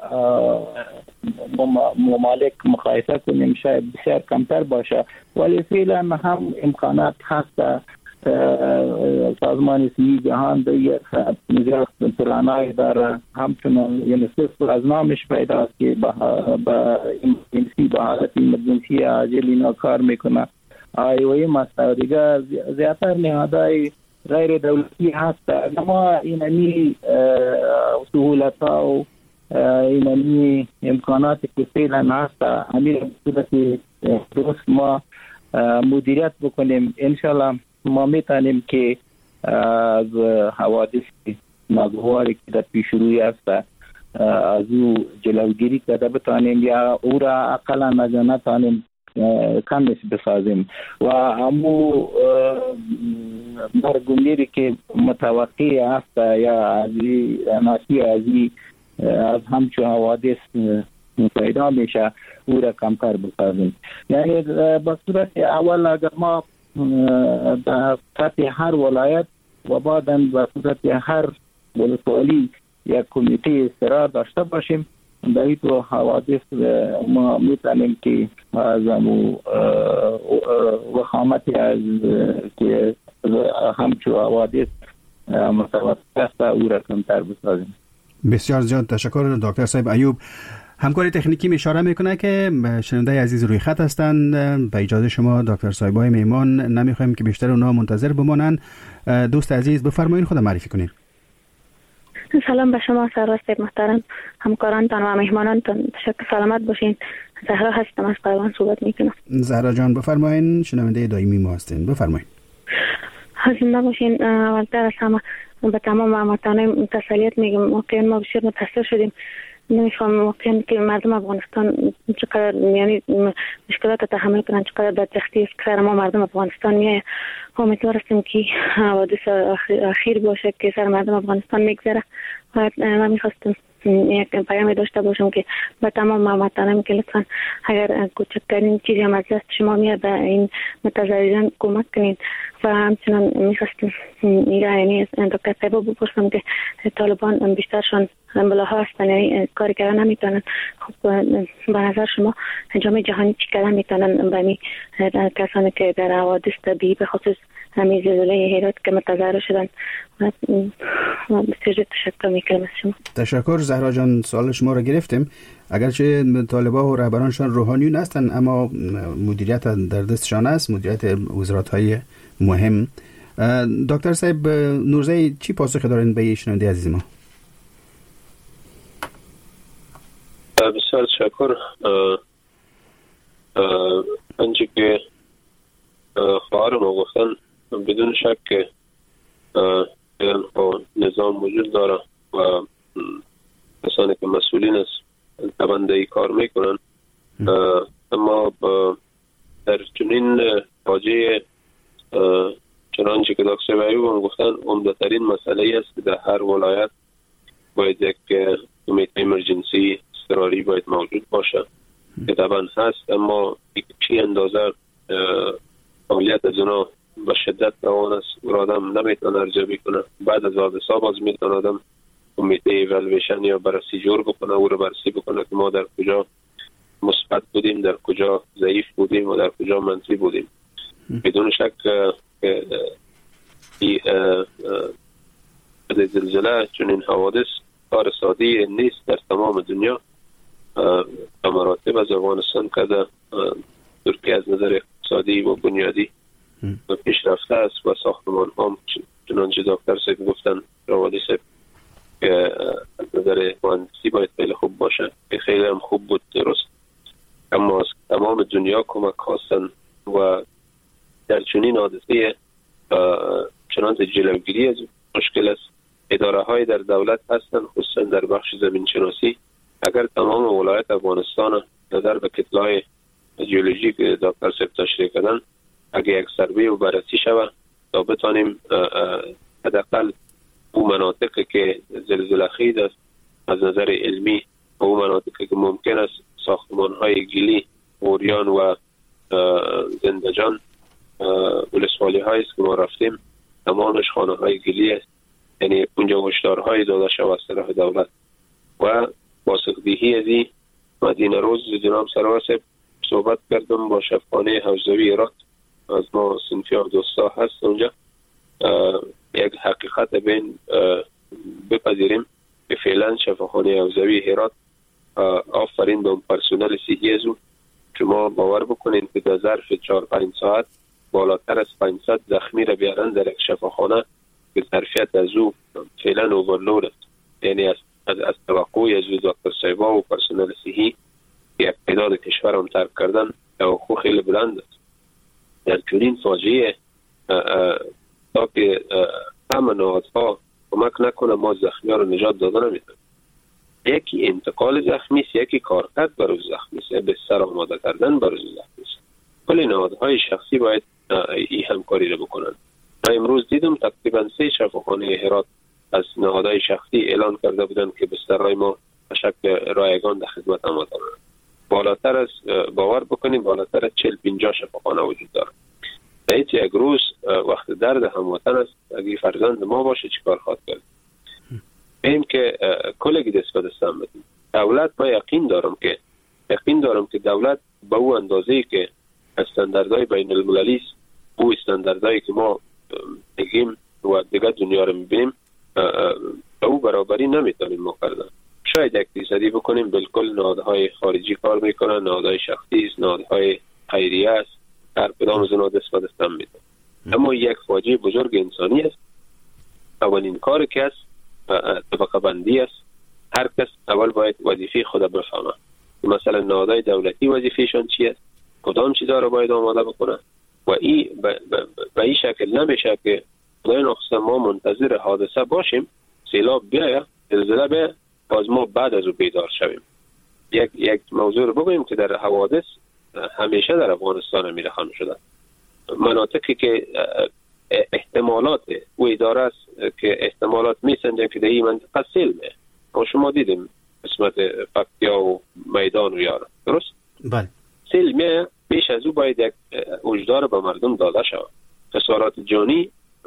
ممالک مقایسه کنیم شاید بسیار کمتر باشه، ولی فعلا هم امکانات هست. سازمان صحی جهان در یک پلانای داره، همچنان یونیسف از نامش پیداست که با ایمرجنسی با حالت ایمرجنسی عاجل اینا کار میکنه. آی وی ماستا دیگه زیادتر نهادهای غیر دولتی هست. اما اینمی سهولت ها و اینمی امکاناتی که فعلا هست امیر بسیارتی درست ما مدیریت بکنیم، انشالله ما میتونیم که از حوادث ناگواری که در پیش روی است از او جلوگیری کرده بتانیم یا او را اقلا نتانیم کمش بسازیم و همو مرگ و میری که متوقع است یا ازی ناشی ازی از همچون حوادث پیدا میشه او را کمتر بسازیم. یعنی به صورت اول اگر ما در سطح هر ولایت و بعداً به صورت هر ولسوالی یک کمیته استقرار داشته باشیم، در این تو حوادث ما میتونیم که از وخامتی از که همچو حوادث متوسط است او را کمتر بسازیم. بسیار زیاد تشکر دکتر صاحب ایوب. همکاری تکنیکی می اشاره میکنه که شنونده عزیز روی خط هستند. به اجازه شما دکتر صاحبای میمان نمیخوایم که بیشتر اونها منتظر بمانند. دوست عزیز بفرمایید خود معرفی کنید. سلام به شما سرور صاحب محترم، همکارانتان و مهمانانتان، تشکر سلامت باشین. زهرا هستم از قیروان صحبت میکنم. زهرا جان بفرمایید، شنونده دائمی ما هستین، بفرمایید. حاضر باشین. اولتر از همه به تمام هموطنان تسلیت میگم. واقعا ما بسیار متاثر شدیم. نمی‌فهم واقعا که مردم افغانستان چقدر یعنی مشکلات تحمل کنن، چقدر بدبختی است که سر ما مردم افغانستان میه. امیدوارم که حوادث اخیر باشه که سر مردم افغانستان میگذره. و من میخواستم یک پیام داشته باشم که به تمام هموطنان که لطفا اگر کوچکترین چیزی هم از دست شما میاد به این متضرران کمک کنین. و همچنان میخواستم یعنی از دکتر صاحب بپرسم که طالبان بیشترشان بلاها هستن، یعنی کاری کردن نمیتونن. خب به نظر شما جامعه جهانی چی کردن میتونن به کسانی که در حوادث طبیعی به خصوص همین زلزله هرات که متضرر شدن؟ بسیار تشکر میکنم از شما. تشکر زهرا جان، سوال شما را گرفتیم. اگرچه طالبان و رهبرانشان روحانیون هستند اما مدیریت در دستشان است، مدیریت وزارت‌های مهم. دکتر صاحب نورزی چی پاسخ دارین به شنونده عزیز ما؟ بسیار تشکر. آنچه که خواهر ما گفتن بدون شک که نظام وجود داره و کسانی که مسئولین از تبنده کار میکنن. اما در چنین فاجعه چنانچه که دکتر ایوب هم گفتن عمده‌ترین مسئله است که در هر ولایت باید یک کمیته ایمرجنسی اضطراری باید موجود باشه که طبعا هست، اما چی اندازه فعالیت از اونا به شدت روان است و آدم نمیتونه ارزیابی کنه. بعد از حادثه باز میتونه آدم کمیته ایوالویشن یا بررسی جور بکنه، او رو بررسی بکنه که ما در کجا مثبت بودیم، در کجا ضعیف بودیم و در کجا منفی بودیم. بدون شک این زلزله چنین حوادث کار سادی نیست در تمام دنیا. به مراتب از افغانستان که ترکیه از نظر اقتصادی و بنیادی و پیشرفته است و ساختمان هم چنانچه دکتر صاحب گفتن راودی صاحب که از نظر مهندسی باید خیلی خوب باشه که خیلی هم خوب بود، درست، اما از تمام دنیا کمک خواستن و در چنین حادثه چنانچه جلوگیری از مشکل است. اداره های در دولت هستن خصوصا در بخش زمین شناسی. اگر تمام ولایت افغانستان نظر به کتلای جیولوژی که دکتر صاحب تشریح کردن اگر یک سروی و بررسی شود تا بتانیم حداقل او مناطقی که زلزله خیز است از نظر علمی و او مناطقی که ممکن است ساختمان های گیلی، اوریان و زندجان ولسوالی هایی است که ما رفتیم تمامش خانه های گیلی است، یعنی اونجا هشدارهای داده شده از طرف دولت و با سقدیهی از این مدینه روز جناب سرور صاحب صحبت کردم با شفاخانه حوزوی هرات. از ما سنفیار دوستا هست اونجا. یک حقیقت بین بپذیریم که فعلا شفاخانه حوزوی هرات آفرین به اون پرسونل صحی از اون. شما باور بکنین که در ظرف چهار پنج ساعت بالاتر از پانصد زخمی را بیارن در یک شفاخانه که ظرفیت از او فعلا اوورلود است، یعنی از از, از توقعی از دکتر صاحبا و پرسنل صحی که اقتدار کشور هم ترک کردن توقع خیلی بلند است. در چنین فاجعه تا که همه نهادها کمک نکنه ما زخمی ها رو نجات داده نمیتونیم. یکی انتقال زخمی است، یکی کارکرد برای زخمی است، به سر آماده کردن برای زخمی است. کل نهادهای شخصی باید این همکاری رو بکنن. من امروز دیدم تقریبا سه شفاخانه هرات از نهادهای شخصی اعلان کرده بودن که بسترهای ما به شکل رایگان در خدمت آماده است. بالاتر از باور بکنیم بالاتر از چهل پنجاه شفاخانه وجود داره. در یک روز وقت درد هموطن است، اگه فرزند ما باشه چیکار خواهد کرد؟ این که کلگی دست به دست هم بدیم. دولت ما یقین دارم که یقین دارم که دولت به او اندازه‌ای که استانداردهای بین المللی است، او استانداردهایی که ما میگیم و دیگه دنیا رو میبینیم به او برابری نمیتونیم ما کردن. شاید یک درصدی بکنیم، بالکل نهادهای خارجی کار میکنن، نهادهای شخصی است، نهادهای خیریه است، هر کدام از اونها دست به دست هم میدن. اما یک فاجعه بزرگ انسانی است. اولین کار که است طبقه بندی است. هر کس اول باید وظیفه خود بفهمه. مثلا نهادهای دولتی وظیفهشان چی است، کدام چیزا رو باید آماده بکنه و این به این شکل نمیشه که خدای نخواست ما منتظر حادثه باشیم، سیلاب بیاید، زلزله بیاید، باز ما بعد از او بیدار شویم. یک یک موضوع رو بگویم که در حوادث همیشه در افغانستان میرخان شده. مناطقی که احتمالات او اداره است که احتمالات میسنجن که در این منطقه سیل میه. ما شما دیدیم قسمت پکتیا و میدان و یارا، درست؟ بله. سیل میه، پیش از او باید یک هشدار به مردم داده شود. خسارات جانی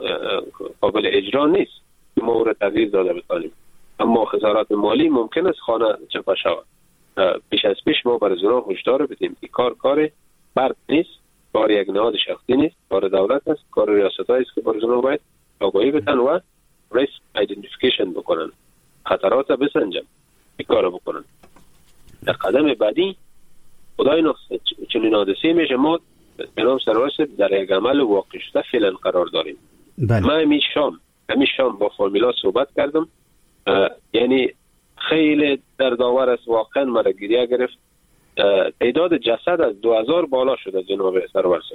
قابل اجرا نیست که ما او را تغییر داده بتانیم، اما خسارات مالی ممکن است خانه چپه شود. پیش از پیش ما برای زنان هشدار بدیم که کار کار فرد نیست، کار یک نهاد شخصی نیست، کار دولت است، کار ریاست‌هایی است که برای زنان باید آگاهی بدن و ریسک ایدنتیفیکیشن بکنن، خطرات بسنجن، این کار بکنن. در قدم بعدی خدای نخواست چنین حادثه میشه ما جناب سرورست در یک عمل واقع شده فعلا قرار داریم. بله. من همین شام همین شام با فامیلا صحبت کردم، یعنی خیلی دردآور است، واقعا مرا گریه گرفت. تعداد جسد از دو هزار بالا شده جناب سرورست،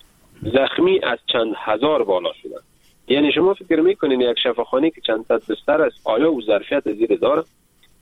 زخمی از چند هزار بالا شده. یعنی شما فکر میکنین یک شفاخانه که چند صد بستر است آیا او ظرفیت زیر داره؟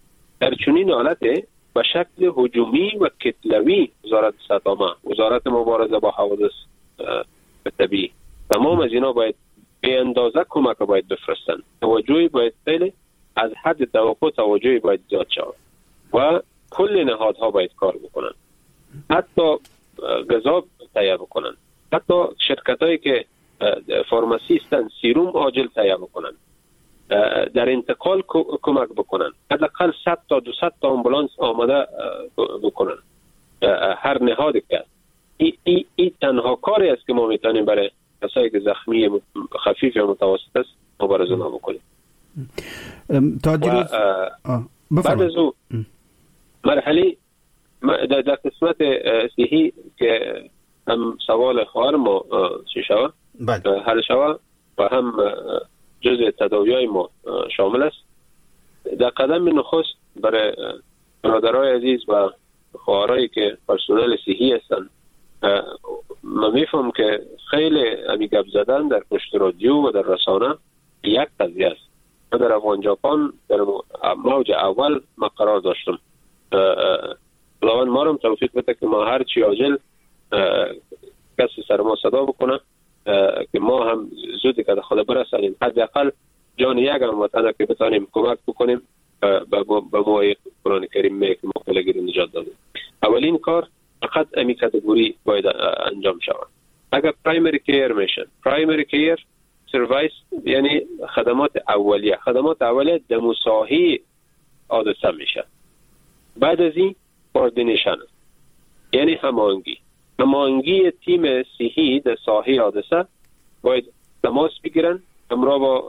در چنین حالت به شکل هجومی و کتلوی وزارت سطامه، وزارت مبارزه با حوادث طبیعی، تمام از اینا باید به اندازه کمک باید بفرستن. توجهی باید خیلی از حد توقع توجهی باید زیاد شود و کل نهادها باید کار بکنن، حتی غذا تهیه بکنن، حتی شرکتایی که فارماسیستن سیروم عاجل تهیه بکنن، در انتقال کمک بکنن، حداقل صد تا دویست تا آمبولانس آماده بکنن هر نهادی که. این ای, ای تنها کاری است که ما میتونیم برای کسایی که زخمی خفیف یا متوسط است مبارزه بکنیم. تا دیروز بعد از او مرحله در, در قسمت صحی که هم سوال خواهر ما چی شود حل شود و هم جزء تداویای ما شامل است. در قدم نخست برای برادرای عزیز و خواهرایی که پرسنل صحی هستند، من میفهم که خیلی امی گپ زدن در پشت رادیو و در رسانه یک قضیه است. من در افغان ژاپن در موج اول ما قرار داشتم. خداوند ما رو توفیق بده که ما هر چی عاجل کسی سر ما صدا بکنه که ما هم زودی که خدا برسانیم، حداقل جان یک هموطن که بتانیم کمک بکنیم به موای قرآن کریم میگه که مقبلگی رو نجات دادیم. اولین کار فقط امی کاتگوری باید انجام شود. اگر پرایمری کیر میشن، پرایمری کیر سروایس یعنی خدمات اولیه، خدمات اولیه دمو ساحه حادثه میشه. بعد از این کوردینیشن یعنی هماهنگی، هماهنگی تیم صحی در ساحه حادثه باید تماس بگیرن همراه با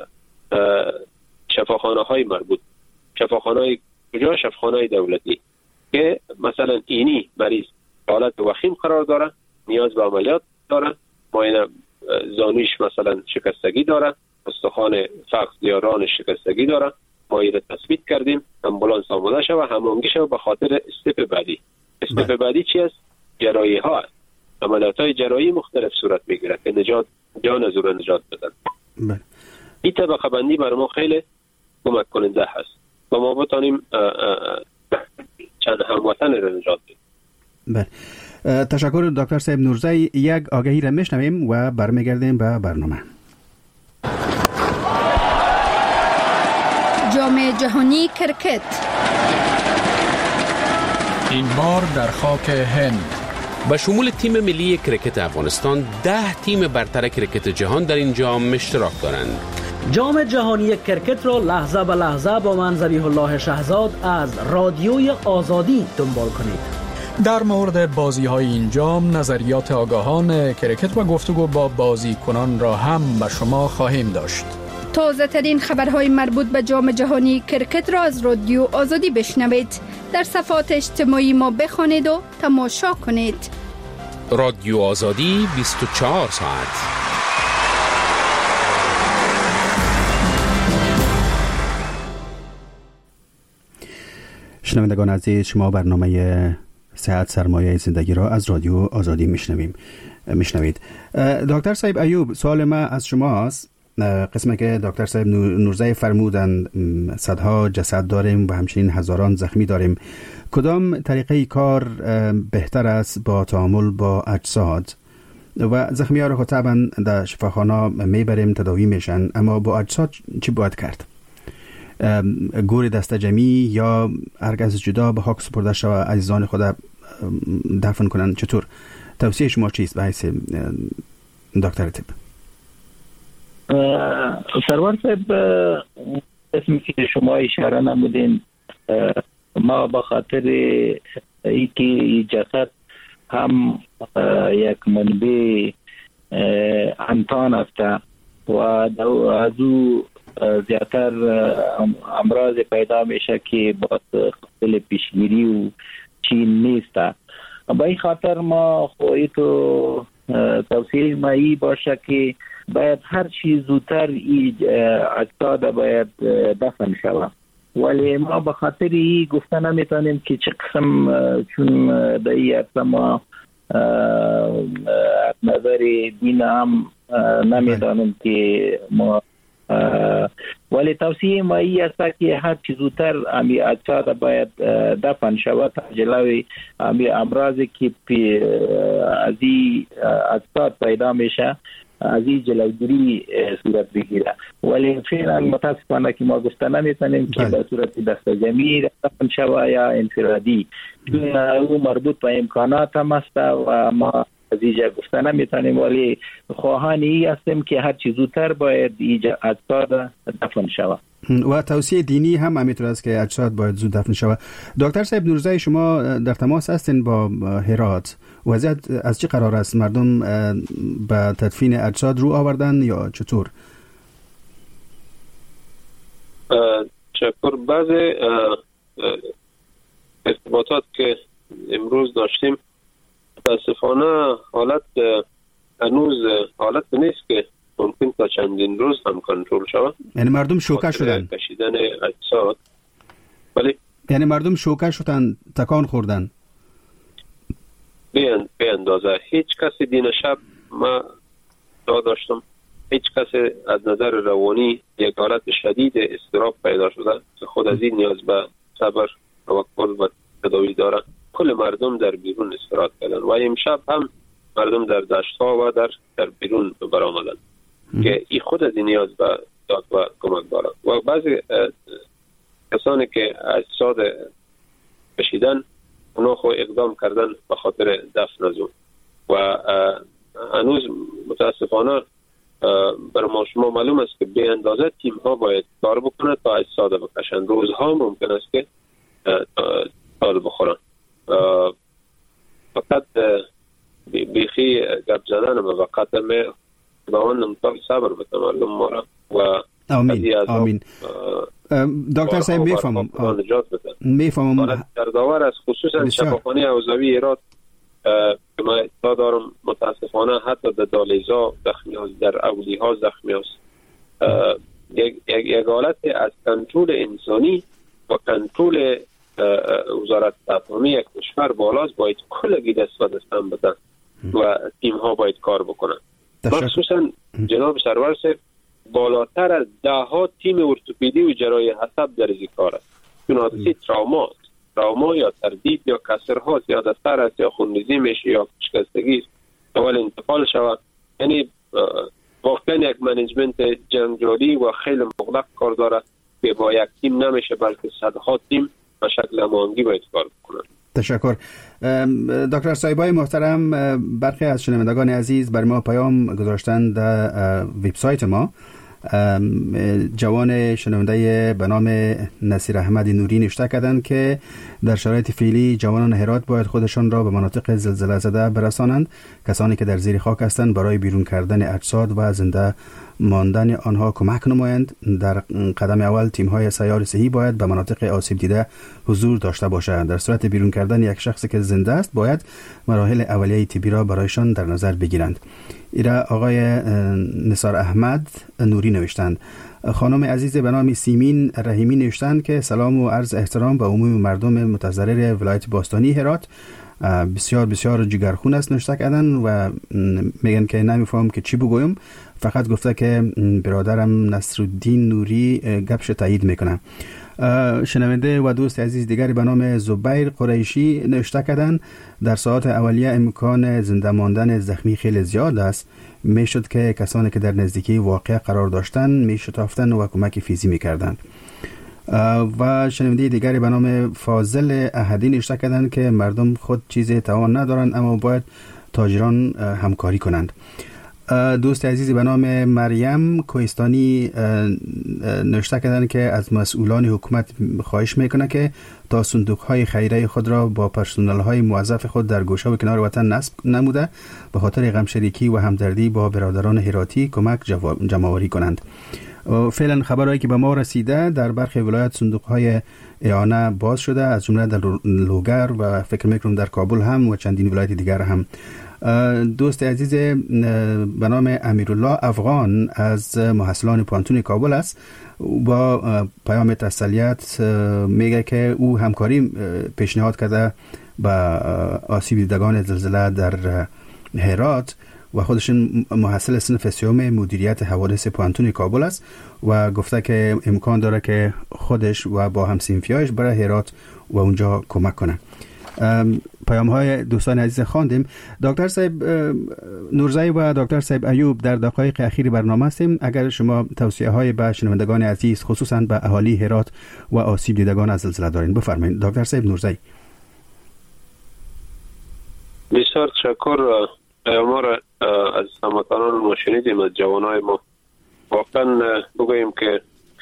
شفاخانه های مربوط. شفاخانه های کجا؟ شفاخانه های دولتی که مثلا اینی مریض حالت وخیم قرار داره، نیاز به عملیات داره، معاینه زانویش مثلا شکستگی داره، استخوان فخذ یا ران شکستگی داره، ما ایره تثبیت کردیم، امبولانس آماده شد و هماهنگی شد به خاطر استپ بعدی. استپ بعدی چی است؟ جراحی ها است. عملیات های جراحی مختلف صورت میگیره که نجات جان از اون نجات بدن. بله. این طبقه بندی برای ما خیلی کمک کننده هست و ما بتانیم چند هموطن را نجات بدیم. بله. تشکر دکتر صاحب نورزی. یک آگهی را میشنویم و برمیگردیم به برنامه. جام جهانی کرکت این بار در خاک هند. به شمول تیم ملی کرکت افغانستان ده تیم برتر کرکت جهان در این جام اشتراک دارند. جام جهانی کرکت را لحظه به لحظه با من ذبیح الله شهزاد از رادیوی آزادی دنبال کنید. در مورد بازی های این جام نظریات آگاهان کرکت و گفتگو با بازیکنان را هم به شما خواهیم داشت. تازه ترین خبرهای مربوط به جام جهانی کرکت را از رادیو آزادی بشنوید. در صفحات اجتماعی ما بخوانید و تماشا کنید. رادیو آزادی بیست و چهار ساعت. شنوندگان عزیز، شما برنامه صحت سرمایه زندگی را از رادیو آزادی میشنویم میشنوید. دکتر صاحب ایوب، سوال ما از شماست. قسمه که دکتر صاحب نورزی فرمودند صدها جسد داریم و همچنین هزاران زخمی داریم، کدام طریقه کار بهتر است با تعامل با اجساد؟ و زخمی ها را خود طبعا در شفاخانه میبریم تداوی میشن، اما با اجساد چی باید کرد؟ گور دست جمعی یا هرگز جدا به خاک سپرده شود عزیزان خود دفن کنن؟ چطور؟ توصیه شما چیست به حیث دکتر طب؟ سرور صاحب، اسمی که شما اشاره نمودین، ما به خاطر ای که جسد هم یک منبع امتحان است و از او زیادتر امراض پیدا میشه که با قابل پیشگیری و چین نیست. با این خاطر ما خواهی تو توصیه ما ای باشه که باید هر چیز زودتر اجساد باید دفن شود، ولی ما به خاطر ای گفته نمیتونیم که چه قسم، چون در این عرصه ما نظر دین هم نمیدانیم که ما ولی توصیه ما ای است که هر چیز زودتر امی اجساد باید دفن شود تا جلوی امی امراضی که از این اجساد پیدا میشه از این جلوگیری صورت بگیره. ولی فعلا متاسفانه که ما گفته نمیتونیم که به صورت دست جمعی دفن شود یا انفرادی، چون او مربوط به امکانات هم است و ما از اینجا گفته نمیتونیم، ولی خواهان ای هستیم که هر چیز زودتر باید اینجا اجساد دفن شود و توصیه دینی هم همینطور است که اجساد باید زود دفن شود. دکتر صاحب نورزای، شما در تماس هستین با هرات، وضعیت از چه قرار است؟ مردم به تدفین اجساد رو آوردن یا چطور؟ چطور بعضی ارتباطات که امروز داشتیم متاسفانه حالت هنوز حالت نیست که ممکن تا چندین روز هم کنترل شود. یعنی مردم شوکه شدن کشیدن اجساد. ولی یعنی مردم شوکه شدن، تکان خوردن. به اندازه هیچ کسی دین شب ما داشتم هیچ کسی از نظر روانی یک حالت شدید اضطراب پیدا شده که خود از این نیاز به صبر، توکل و تداوی داره. کل مردم در بیرون استراحت کردن و امشب هم مردم در دشت ها و در در بیرون برآمدن که این خود از این نیاز به داد و کمک داره. و بعضی کسانی که اجساد کشیدن اونا خو اقدام کردن به خاطر دفن از اون و هنوز متاسفانه برای ما شما معلوم است که به اندازه تیم ها باید کار بکنه تا اجساد بکشن. روزها ممکن است که تال بخورن. فقط بیخی گپ زدن و وقت می باون نمطال صبر بتمالم مارا و آمین آمین. دکتر صاحب میفهمم میفهمم در داور است، خصوصا شفاخانه اوزاوی ایراد که ما اطلاع دارم متاسفانه حتی در دالیزا زخمی هست، در اولی ها زخمی هست. یک یک حالت از کنترل انسانی و کنترل وزارت تفاهمی یک کشور بالاست، باید کلگی دست و دستم بدن و تیم ها باید کار بکنن. مخصوصا جناب سرور صاحب بالاتر از ده ها تیم ارتوپدی و جراحی عصب در این کار است. چون حادثه تراما تراما یا تردید یا کسر هاست یا دستر است یا خونریزی میشه یا شکستگی اول انتقال شود. یعنی واقعا یک منیجمنت جنجالی و خیلی مغلق کار داره که با یک تیم نمیشه بلکه صدها تیم به شکل هماهنگی باید کار بکنن. تشکر. دکتر صاحبای محترم، برخی از شنوندگان عزیز بر ما پیام گذاشتن در وبسایت ما. جوان شنونده به نام نصیر احمد نوری نوشته کردند که در شرایط فعلی جوانان هرات باید خودشان را به مناطق زلزله زده برسانند. کسانی که در زیر خاک هستند برای بیرون کردن اجساد و زنده ماندن آنها کمک نمایند. در قدم اول تیم‌های سیار صحی باید به مناطق آسیب دیده حضور داشته باشند. در صورت بیرون کردن یک شخصی که زنده است باید مراحل اولیه طبی را برایشان در نظر بگیرند. ایرا آقای نثار احمد نوری نوشتند. خانم عزیز به نام سیمین رحیمی نوشتند که سلام و عرض احترام به عموم مردم متضرر ولایت باستانی هرات. بسیار بسیار جگرخون است نوشته کردن و میگن که نمیفهم که چی بگویم، فقط گفته که برادرم نصرالدین نوری گپش تایید میکنه. شنونده و دوست عزیز دیگری به نام زبیر قریشی نوشته کردن در ساعات اولیه امکان زنده ماندن زخمی خیلی زیاد است. میشد که کسانی که در نزدیکی واقع قرار داشتن میشتافتن و کمک فیزی میکردند. و شنونده دیگری به نام فاضل احدی نوشته کردند که مردم خود چیز توان ندارند اما باید تاجران همکاری کنند. دوست عزیزی به نام مریم کوهستانی نوشته کردند که از مسئولان حکومت خواهش میکنه که تا صندوق‌های خیریه خود را با پرسنل‌های موظف خود در گوشه و کنار وطن نصب نموده به خاطر غمشریکی و همدردی با برادران هراتی کمک جمع‌آوری کنند. فعلا خبرهایی که به ما رسیده در برخی ولایت صندوق‌های اعانه باز شده، از جمله در لوگر و فکر میکنم در کابل هم و چندین ولایت دیگر هم. دوست عزیز به نام امیرالله افغان از محصلان پانتون کابل است، با پیام تسلیت میگه که او همکاری پیشنهاد کرده با آسیب دیدگان زلزله در هرات و خودشون محصل صنف سیوم مدیریت حوادث پوانتون کابل است و گفته که امکان داره که خودش و با هم‌صنفیایش برای هرات و اونجا کمک کنه. پیام های دوستان عزیز خواندیم. دکتر صاحب نورزی و دکتر صاحب ایوب در دقایق اخیر برنامه هستیم. اگر شما توصیه های به شنوندگان عزیز خصوصا به اهالی هرات و آسیب دیدگان از زلزله دارین بفرمایید. دکتر صاحب نورزی. بسیار تشکر. ما را از هموطنان ما شنیدیم، از جوانای ما. واقعا بگوییم که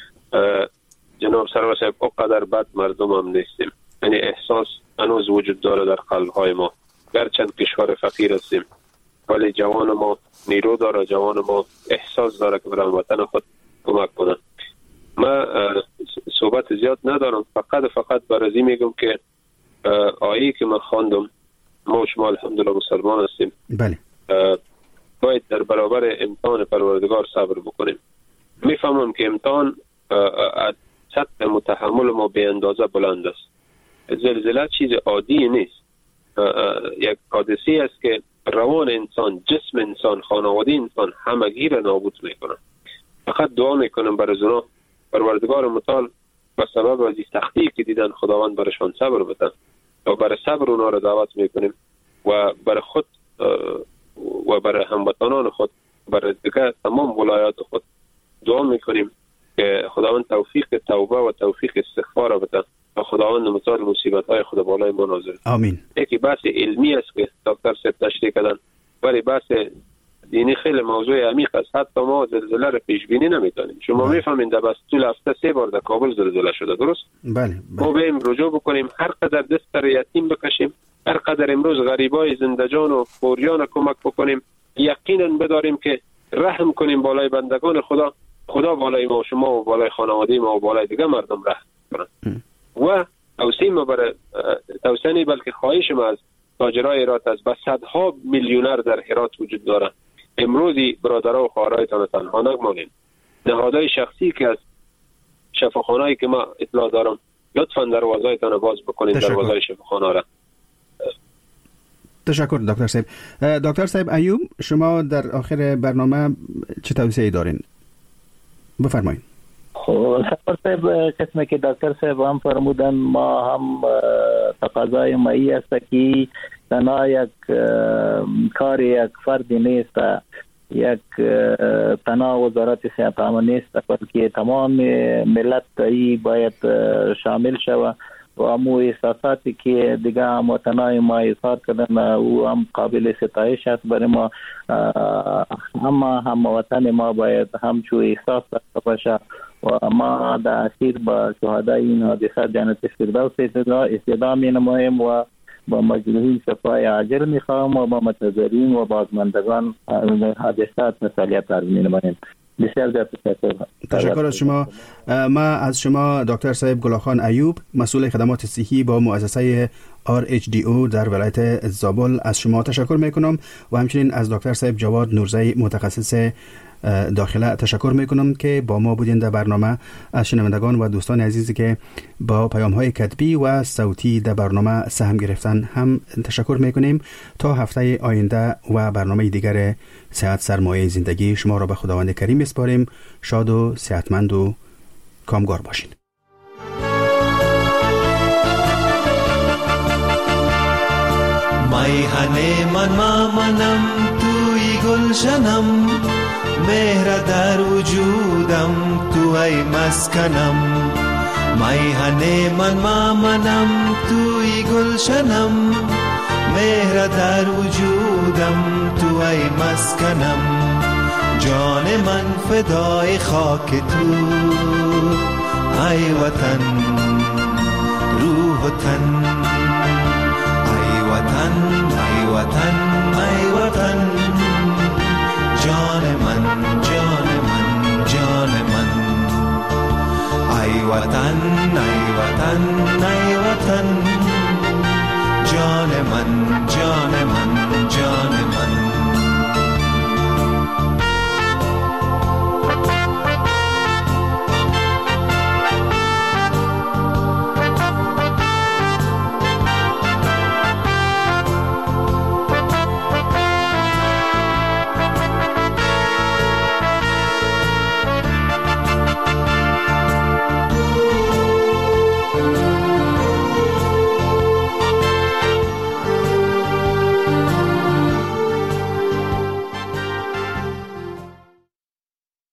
جناب سرور صاحب اقدر بد مردم هم نیستیم، یعنی احساس هنوز وجود داره در قلب‌های ما. گرچند کشور فقیر هستیم ولی جوان ما نیرو داره، جوان ما احساس داره که برای وطن خود کمک کنه. من صحبت زیاد ندارم، فقط فقط برای میگم که آیه‌ای که من خواندم، ما و شما الحمدلله مسلمان هستیم، بله، باید در برابر امتحان پروردگار صبر بکنیم. میفهمم که امتحان سطح متحمل ما به اندازه بلند است. زلزله چیز عادی نیست، یک حادثه است که روان انسان، جسم انسان، خانواده انسان همگی را نابود میکنه. فقط دعا میکنم برای اونا پروردگار متعال به سبب از سختی که دیدن خداوند برشان صبر بده و برای صبر اونا را دعوت میکنیم و برای خود و برای هموطنان خود، برای دیگه تمام ولایات خود دعا میکنیم که خداوند توفیق توبه و توفیق استغفار بده و خداوند متعال مصیبت های خود بالای ما نازل. آمین. یکی بحث علمی است که دکتر صاحب تشریح کردن، ولی بحث دینی خیلی موضوع عمیق است. حتی ما زلزله را پیش بینی نمیتونیم. شما میفهمید در بس طول هفته سه بار در کابل زلزله شده، درست؟ بله. بله. ما بریم رجوع بکنیم، هر قدر دست در یتیم بکشیم، هر قدر امروز غریبای زندجان و فوریان کمک بکنیم، یقینا بداریم که رحم کنیم بالای بندگان خدا، خدا بالای ما و شما و بالای خانواده ما و بالای دیگه مردم رحم کنه. و توصیه ما برای توصیه بلکه خواهش ما از تاجرای هرات است، بس صدها میلیونر در هرات وجود داره. امروزی برادرها و خواهرایتان تنها نگمانید. نهادهای شخصی که از شفاخانه‌ای که ما اطلاع دارم، لطفاً دروازه‌تان باز بکنید، دروازه شفاخانه را. تشکر دکتر صاحب. دکتر صاحب ایوب، شما در آخر برنامه چه توصیه‌ای دارین؟ بفرمایید. خب صاحب، قسمه که دکتر صاحب هم فرمودن، ما هم تقاضای مایی است که تنها یک کار یک فردی نیست، یک تنها وزارت صحت عامه نیست، بلکه تمام ملت ای باید شامل شود و امو احساساتی که دیگه هموطنای ما اظهار کردن او هم قابل ستایش است. برای ما همه هموطن ما باید همچو احساس داشته باشه و ما در اخیر با شهدای این حادثه جنت فردوس استعداد می‌نماییم و با مجروحین شفای عاجل می‌خواهم و با متضررین و بازماندگان حادثات مسئولیت عرض می‌نماییم. بسیار زیاد تشکر. تشکر از شما. ما از شما دکتر صاحب گلاخان ایوب، مسئول خدمات صحی با مؤسسه آر اچ دی او در ولایت زابل، از شما تشکر میکنم و همچنین از دکتر صاحب جواد نورزی متخصص داخله تشکر میکنم که با ما بودین در برنامه. از شنوندگان و دوستان عزیزی که با پیام های کتبی و صوتی در برنامه سهم گرفتن هم تشکر میکنیم. تا هفته آینده و برنامه دیگر صحت سرمایه زندگی شما را به خداوند کریم میسپاریم. شاد و صحتمند و کامگار باشین. میهن من مامنم توی گلشنم، مهر در وجودم تو ای مسکنم. میهن من مامنم توی گلشنم، مهر در وجودم تو ای مسکنم. جان من فدای خاک تو ای وطن، روح و تن ای وطن، ای وطن، ای وطن. جان من، جان من، جان من. ای وطن، ای وطن، ای وطن. جان من، جان من، جان